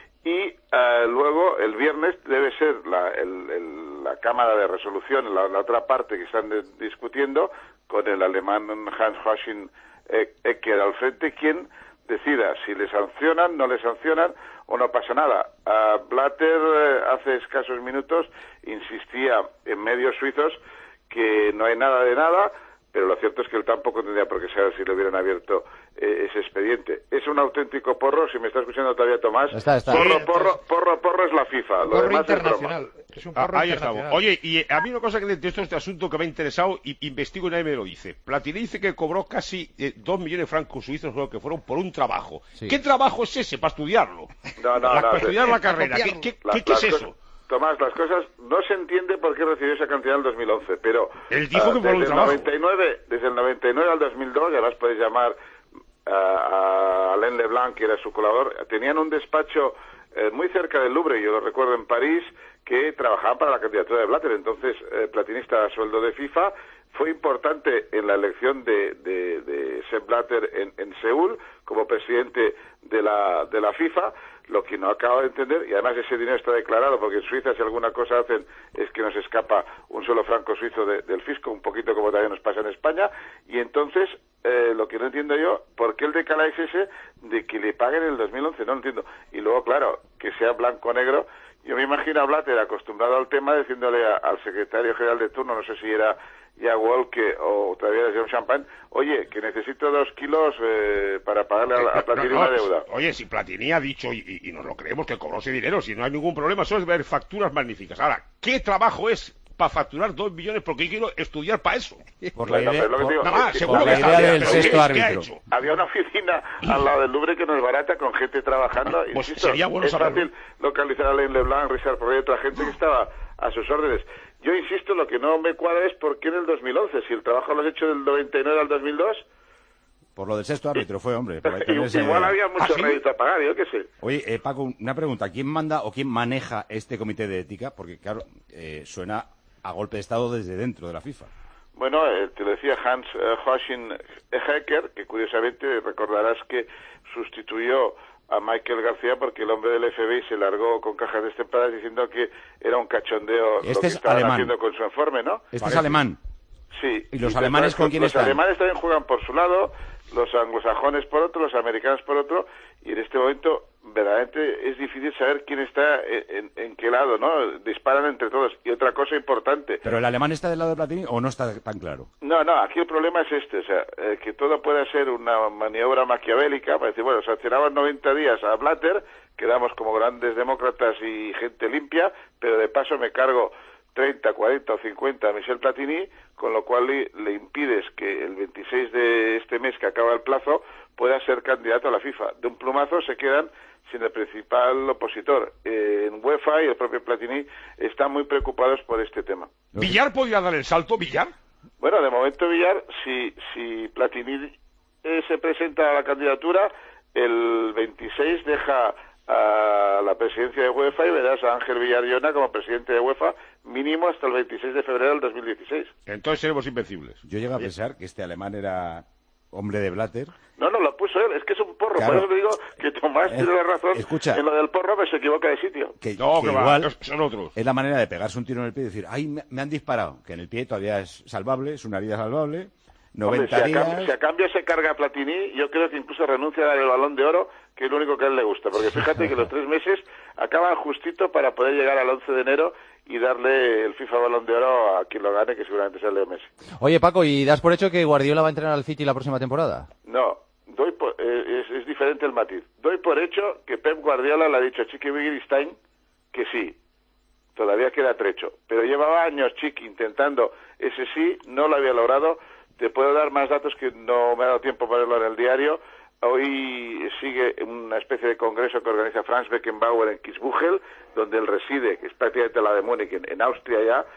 y uh, luego el viernes debe ser la, el, el, la Cámara de Resolución, la, la otra parte que están de, discutiendo, con el alemán Hans-Joachim Ecker al frente, quien decida si le sancionan, no le sancionan o no pasa nada. Uh, Blatter eh, hace escasos minutos insistía en medios suizos que no hay nada de nada, pero lo cierto es que él tampoco tendría por qué saber si le hubieran abierto eh, ese expediente. Es un auténtico porro, si me está escuchando todavía Tomás. Está, está. Porro, Sí, porro, porro, porro es la FIFA. Lo Porro demás internacional. es broma. Es un porro Ah, ahí internacional. estamos. Oye, y a mí una cosa que de esto, este asunto que me ha interesado, y investigo y nadie me lo dice. Platini dice que cobró casi eh, dos millones de francos suizos, creo que fueron, por un trabajo. Sí. ¿Qué trabajo es ese para estudiarlo? No, no, La- no. para sí. estudiar la carrera. ¿Qué, qué, Las- qué- qué las es cosas- eso? Tomás, las cosas no se entiende por qué recibió esa cantidad en el dos mil once, pero Él dijo ah, que por un desde el trabajo. noventa y nueve, desde el noventa y nueve al dos mil dos, ya las podéis llamar ah, a Alain Leblanc, que era su colaborador, tenían un despacho eh, muy cerca del Louvre, yo lo recuerdo, en París, que trabajaban para la candidatura de Blatter. Entonces, eh, platinista a sueldo de FIFA, fue importante en la elección de, de, de Sepp Blatter en, en Seúl como presidente de la, de la FIFA. Lo que no acabo de entender, y además ese dinero está declarado, porque en Suiza si alguna cosa hacen es que nos escapa un solo franco suizo de, del fisco, un poquito como también nos pasa en España, y entonces eh, lo que no entiendo yo, ¿por qué el decala es ese de que le paguen en el dos mil once? No lo entiendo. Y luego, claro, que sea blanco-negro. Yo me imagino a Blatter acostumbrado al tema, diciéndole a, al secretario general de turno, no sé si era ya Walke o todavía era John Champagne, oye, que necesito dos kilos eh, para pagarle a, a Platini No, no, una deuda. Oye, si Platini ha dicho, y, y nos lo creemos, que cobró ese dinero, si no hay ningún problema, eso es ver facturas magníficas. Ahora, ¿qué trabajo es para facturar dos millones? Porque yo quiero estudiar para eso. Por la Bueno, idea, pero lo que por- digo Nada más, es que seguro por que la idea sabía, del pero sexto ¿qué- qué ha árbitro. hecho? había una oficina al lado del Louvre que no es barata, con gente trabajando. Pues Insisto, sería bueno es saberlo. fácil localizar a Alain Leblanc, Richard Porré y otra gente que estaba a sus órdenes. Yo insisto, lo que no me cuadra es por qué en el dos mil once, si el trabajo lo has hecho del noventa y nueve al dos mil dos, Por lo del sexto árbitro fue, hombre. por ahí tener ese- igual había mucho ¿Ah, sí? rédito a pagar, yo qué sé. Oye, eh, Paco, una pregunta. ¿Quién manda o quién maneja este comité de ética? Porque, claro, eh, suena a golpe de Estado desde dentro de la FIFA. Bueno, eh, te lo decía Hans eh, Joachim Ecker, que curiosamente recordarás que sustituyó a Michael García porque el hombre del F B I se largó con cajas destempadas diciendo que era un cachondeo Este lo que es estaban alemán. haciendo con su informe, ¿no? Este es alemán. Sí. ¿Y los Y alemanes después, con quién los están? alemanes también juegan por su lado, los anglosajones por otro, los americanos por otro, y en este momento verdaderamente es difícil saber quién está en, en- en qué lado, ¿no? Disparan entre todos. Y otra cosa importante, ¿Pero el alemán está del lado de Platini o no está tan claro? no, no, aquí el problema es este, o sea, eh, que todo pueda ser una maniobra maquiavélica para decir, bueno, sancionamos noventa días a Blatter, quedamos como grandes demócratas y gente limpia, pero de paso me cargo treinta, cuarenta o cincuenta a Michel Platini, con lo cual le, le impides que el veintiséis de este mes que acaba el plazo pueda ser candidato a la FIFA. De un plumazo se quedan sin el principal opositor. Eh, en UEFA y el propio Platini están muy preocupados por este tema. ¿Villar podía dar el salto, Villar? Bueno, de momento Villar, si, si Platini eh, se presenta a la candidatura, el veintiséis deja a la presidencia de UEFA y verás a Ángel Villar-Llona como presidente de UEFA mínimo hasta el veintiséis de febrero del dos mil dieciséis. Entonces seremos invencibles. Yo llego a pensar que este alemán era hombre de Blatter. No, no, lo puso él, es que es un porro, Claro. por eso te digo que Tomás Eh, tiene la razón escucha. en lo del porro, pero se equivoca de sitio. Que, No, que que va, igual es- son otros. es la manera de pegarse un tiro en el pie y decir, ay, me, me han disparado, que en el pie todavía es salvable, es una herida salvable, Hombre, noventa si, a días... cambio, si a cambio se carga a Platini, yo creo que incluso renuncia a dar el Balón de Oro, que es lo único que a él le gusta, porque fíjate que los tres meses acaban justito para poder llegar al once de enero y darle el FIFA Balón de Oro a quien lo gane, que seguramente sea Leo Messi. Oye, Paco, ¿y das por hecho que Guardiola va a entrenar al City la próxima temporada? No, doy por- eh, es, es diferente el matiz. Doy por hecho que Pep Guardiola le ha dicho a Chiqui Wittgenstein que sí. Todavía queda trecho. Pero llevaba años Chiqui intentando ese sí, no lo había logrado. Te puedo dar más datos que no me ha dado tiempo para verlo en el diario. Hoy sigue una especie de congreso que organiza Franz Beckenbauer en Kitzbühel, donde él reside, que es prácticamente la de Múnich, en, en Austria ya.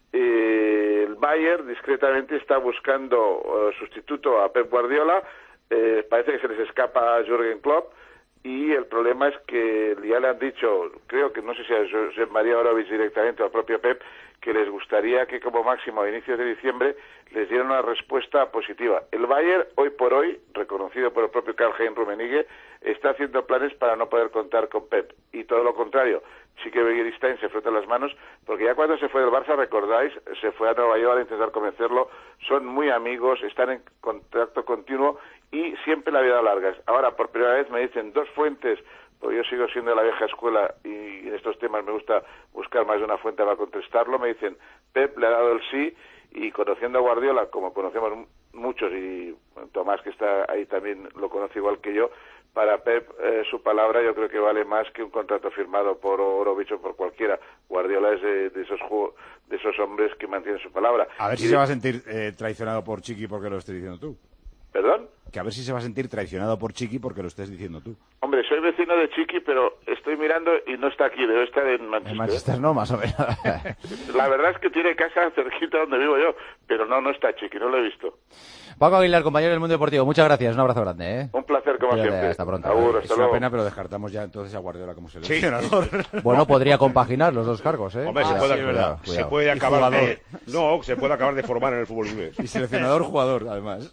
Eh, el Bayern discretamente está buscando eh, sustituto a Pep Guardiola. Eh, parece que se les escapa a Jürgen Klopp. Y el problema es que ya le han dicho, creo que no sé si a Josep María Orovich directamente o al propio Pep, que les gustaría que como máximo a inicios de diciembre les dieran una respuesta positiva. El Bayern, hoy por hoy, reconocido por el propio Karl-Heinz Rummenigge, está haciendo planes para no poder contar con Pep. Y todo lo contrario, Chiqui Wittgenstein se frota las manos, porque ya cuando se fue del Barça, recordáis, se fue a Nueva York a intentar convencerlo, son muy amigos, están en contacto continuo y siempre la vida largas. Ahora, por primera vez me dicen dos fuentes, porque yo sigo siendo de la vieja escuela y en estos temas me gusta buscar más de una fuente para contestarlo, me dicen, Pep le ha dado el sí, y conociendo a Guardiola, como conocemos m- muchos, y Tomás, que está ahí también lo conoce igual que yo, para Pep eh, su palabra yo creo que vale más que un contrato firmado por Orovich o por cualquiera. Guardiola es de, de esos juego, de esos hombres que mantienen su palabra. A ver Y si de- se va a sentir eh, traicionado por Chiqui porque lo estés diciendo tú. ¿Perdón? Que a ver si se va a sentir traicionado por Chiqui porque lo estés diciendo tú. Hombre, soy vecino de Chiqui, pero estoy mirando y no está aquí, debe estar en Manchester. En Manchester no, más o menos. La verdad es que tiene casa cerquita donde vivo yo, pero no, no está Chiqui, no lo he visto. Paco Aguilar, compañero del Mundo Deportivo, muchas gracias, un abrazo grande, ¿eh? Un placer como Cuídate, siempre. hasta pronto. Agur, Es hasta una luego. pena, pero descartamos ya entonces a Guardiola como seleccionador. Bueno, podría compaginar los dos cargos, ¿eh? Hombre, se, Ah, puede, sí, es verdad, se cuidado. puede Y acabar jugador. de... No, se puede acabar de formar en el fútbol inglés. Y seleccionador-jugador, además.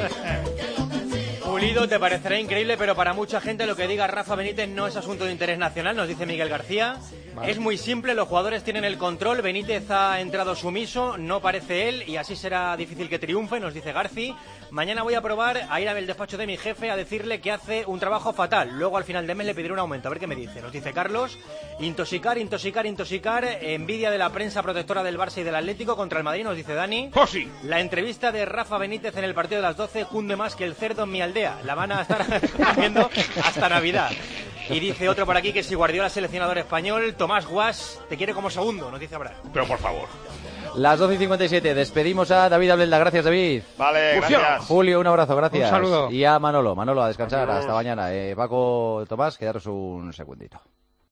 Pulido, te parecerá increíble, pero para mucha gente lo que diga Rafa Benítez no es asunto de interés nacional, nos dice Miguel García. Vale. Es muy simple, los jugadores tienen el control, Benítez ha entrado sumiso, no parece él, y así será difícil que triunfe, nos dice Garci. Mañana voy a probar a ir al despacho de mi jefe a decirle que hace un trabajo fatal. Luego al final de mes le pediré un aumento, a ver qué me dice. Nos dice Carlos, intoxicar, intoxicar, intoxicar, envidia de la prensa protectora del Barça y del Atlético contra el Madrid, nos dice Dani. ¡Oh, sí! La entrevista de Rafa Benítez en el partido de las doce cunde más que el cerdo en mi aldea. La van a estar haciendo hasta Navidad. Y dice otro por aquí que si Guardiola es seleccionador español, Tomás Guas te quiere como segundo, nos dice Abraham. Pero por favor. Las doce y cincuenta y siete, despedimos a David Ablelda, gracias David. Vale, gracias. Julio, un abrazo, gracias. Un saludo. Y a Manolo, Manolo, a descansar, hasta mañana. Eh, Paco, Tomás, quedaros un segundito.